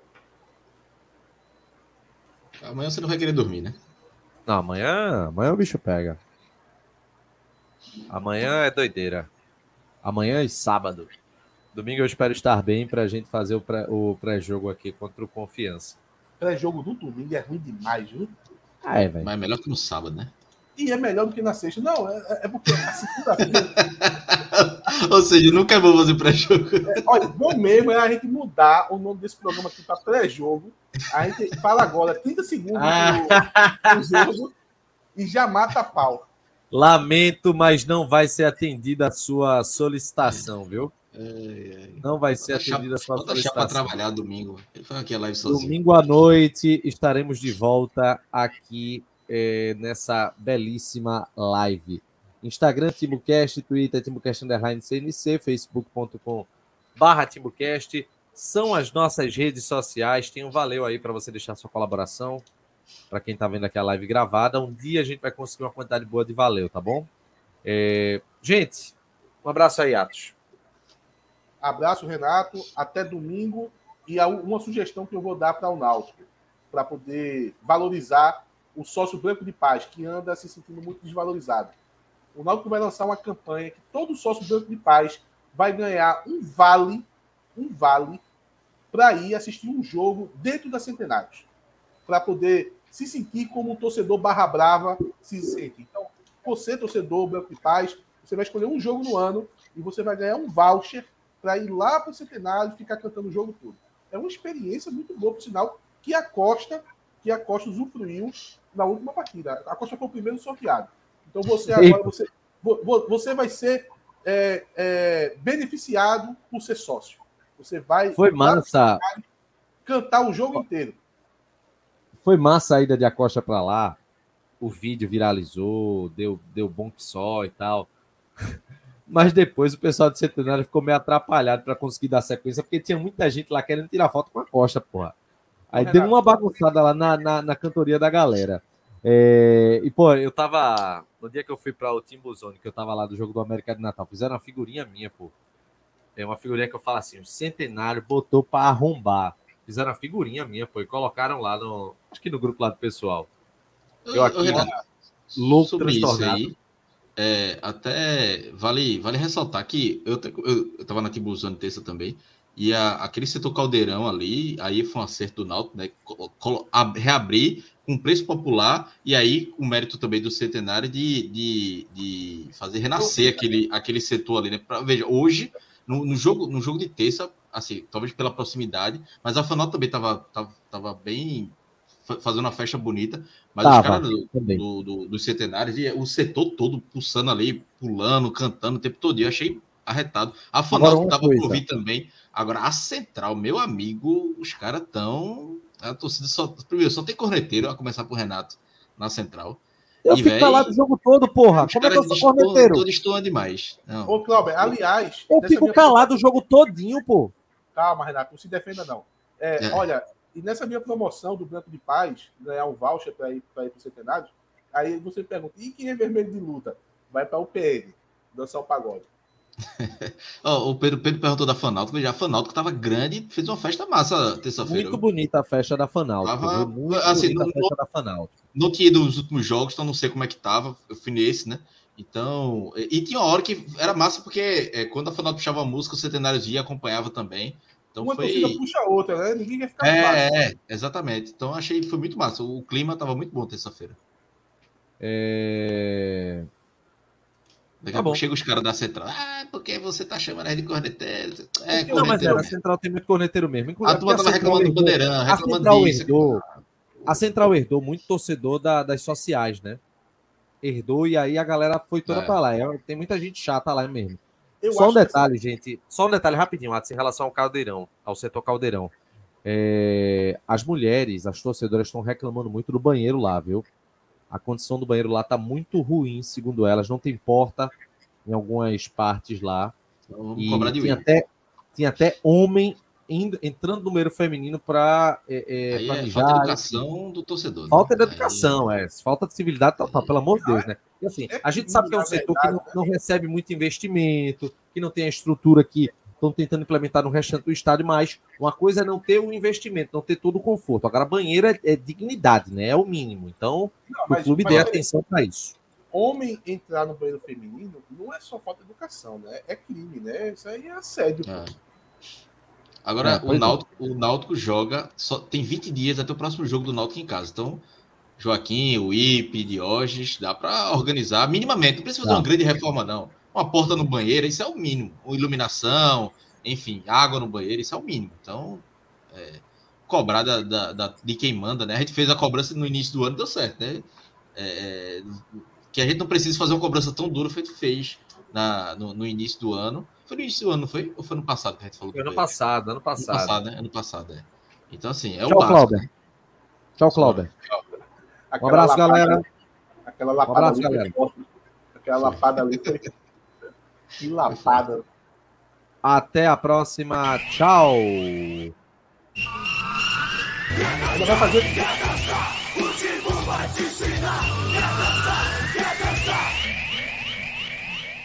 Amanhã você não vai querer dormir, né? Não, amanhã, amanhã o bicho pega. Amanhã é doideira. Amanhã é sábado. Domingo eu espero estar bem pra gente fazer o, pré, o pré-jogo aqui contra o Confiança. Pré-jogo do domingo é ruim demais, viu? Ah, é, velho. Mas é melhor que no sábado, né? E é melhor do que na sexta. Não, é, é porque a segunda-feira... Ou seja, nunca é bom fazer pré-jogo. É, olha, bom mesmo é a gente mudar o nome desse programa aqui para pré-jogo. A gente fala agora trinta segundos ah. do jogo e já mata a pau. Lamento, mas não vai ser atendida a sua solicitação, viu? É, é. Não vai ser atendida a sua solicitação. Vou deixar para trabalhar domingo. Ele faz aqui a live sozinho. Domingo à noite estaremos de volta aqui é, nessa belíssima live. Instagram, TimbuCast, Twitter, TimbuCast Underline C N C, facebook ponto com barra TimbuCast. São as nossas redes sociais. Tem um valeu aí para você deixar sua colaboração. para quem tá vendo aqui a live gravada. Um dia a gente vai conseguir uma quantidade boa de valeu, tá bom? É... Gente, um abraço aí, Atos. Abraço, Renato. Até domingo. E uma sugestão que eu vou dar para o Náutico, para poder valorizar o sócio branco de paz, que anda se sentindo muito desvalorizado. O Náutico vai lançar uma campanha que todo sócio branco de paz vai ganhar um vale, um vale, para ir assistir um jogo dentro da Centenários, para poder se sentir como um torcedor barra brava se sente. Então, você, torcedor branco de paz, você vai escolher um jogo no ano e você vai ganhar um voucher para ir lá para o Centenário e ficar cantando o jogo todo. É uma experiência muito boa, por sinal, que a Costa, que a Costa usufruiu na última partida. A Costa foi o primeiro sorteado. Então você agora você, você vai ser é, é, beneficiado por ser sócio. Você vai Foi massa. Cantar o jogo inteiro. Foi massa a ida de Acosta para lá. O vídeo viralizou, deu, deu bom que só e tal. Mas depois o pessoal do Centenário ficou meio atrapalhado para conseguir dar sequência, porque tinha muita gente lá querendo tirar foto com a Costa, porra. Aí deu uma bagunçada lá na, na, na cantoria da galera. É, e, pô, eu tava... No dia que eu fui para o Timbuzone, que eu tava lá do jogo do América de Natal, fizeram uma figurinha minha, pô. É uma figurinha que eu falo assim, o Centenário botou para arrombar. Fizeram uma figurinha minha, pô, e colocaram lá no... Acho que no grupo lá do pessoal. Eu aqui, louco, sobre transtornado. Isso aí, é, até vale, vale ressaltar que eu, eu, eu tava na Timbuzone terça também, e a, aquele setor Caldeirão ali, aí foi um acerto do Náutico, né? Colo, a, reabrir com preço popular, e aí o mérito também do Centenário de, de, de fazer renascer aquele, aquele setor ali, né? Pra, veja, hoje, no, no, jogo, no jogo de terça, assim, talvez pela proximidade, mas a Fanal também tava, tava, tava bem... fazendo uma festa bonita, mas Tava, os caras do, do, do, dos Centenários, e o setor todo pulsando ali, pulando, cantando o tempo todo, eu achei arretado. A Fanal tava por vir também. Agora, a Central, meu amigo, os caras estão... A torcida só... Primeiro, só tem corneteiro, a começar por Renato, na Central. Eu e, fico véio, calado o jogo todo, porra. Como é que eu sou corneteiro? Todos estão demais. Não. Ô, Cláudio, aliás... Eu fico calado o jogo todinho, pô. Calma, Renato, não se defenda, não. É, é. Olha... E nessa minha promoção do Branco de Paz, ganhar um voucher para ir para o Centenário, aí você pergunta, e quem é vermelho de luta? Vai para o P N, dançar o pagode. oh, o Pedro, Pedro perguntou da Fanáutico, já a Fanáutico estava grande, fez uma festa massa terça-feira. Muito bonita a festa da Fanáutico. Tava, muito assim, bonita no, a festa da Fanáutico. Não tinha ido nos últimos jogos, então não sei como é que tava. Eu fui nesse, né? Então, e, e tinha uma hora que era massa, porque é, quando a Fanáutico puxava a música, o Centenários ia, acompanhava também. Então uma foi... torcida puxa a outra, né? Ninguém quer ficar É, é, exatamente. Então achei que foi muito massa. O clima estava muito bom terça-feira. É... Daqui tá a pouco chega os caras da Central. Ah, porque você tá chamando aí de corneteiro? É, não, mas a Central tem muito corneteiro mesmo. A turma tava reclamando do Bandeirão, reclamando disso. Herdou, a Central herdou muito torcedor da, das sociais, né? Herdou e aí a galera foi toda é. para lá. Tem muita gente chata lá mesmo. Eu só um detalhe, que... gente. Só um detalhe rapidinho, Atos, em relação ao Caldeirão, ao setor Caldeirão. É... As mulheres, as torcedoras estão reclamando muito do banheiro lá, viu? A condição do banheiro lá tá muito ruim, segundo elas. Não tem porta em algumas partes lá. Então, vamos e cobrar de tinha até, tinha até homem indo, entrando no banheiro feminino para é, é, é, falta de educação do torcedor. Falta né? de educação, Aí... é. Falta de civilidade total, pelo amor de Deus, né? E assim, a gente sabe que é um setor que não, não recebe muito investimento, que não tem a estrutura que estão tentando implementar no restante do estádio, mas uma coisa é não ter o investimento, não ter todo o conforto. Agora, banheiro é, é dignidade, né? É o mínimo. Então, não, mas, o clube dê atenção para isso. Homem entrar no banheiro feminino não é só falta de educação, né? É crime, né? Isso aí é assédio. É. Agora, é, o, Náutico, é. o Náutico joga, só tem vinte dias até o próximo jogo do Náutico em casa. Então, Joaquim, o I P, Diógenes, dá para organizar minimamente. Não precisa fazer não. uma grande reforma, não. Uma porta no banheiro, isso é o mínimo. Uma iluminação, enfim, água no banheiro, isso é o mínimo. Então, é, cobrar da, da, da, de quem manda, né? A gente fez a cobrança no início do ano, deu certo, né? É, que a gente não precisa fazer uma cobrança tão dura, feito fez na, no, no início do ano. Foi no início do ano, não foi? Ou foi no passado que a gente falou? Foi ano passado, ano passado. Ano passado, né? Ano passado, é. Então, assim, é Tchau, o básico. Cláudio. Tchau, Cláudio. Um abraço, lapada, galera. Aquela lapada um abraço, ali galera. Foi, aquela lapada ali foi... Que lapada. Até a próxima. Tchau. Ainda vai fazer... Futebol vai te ensinar.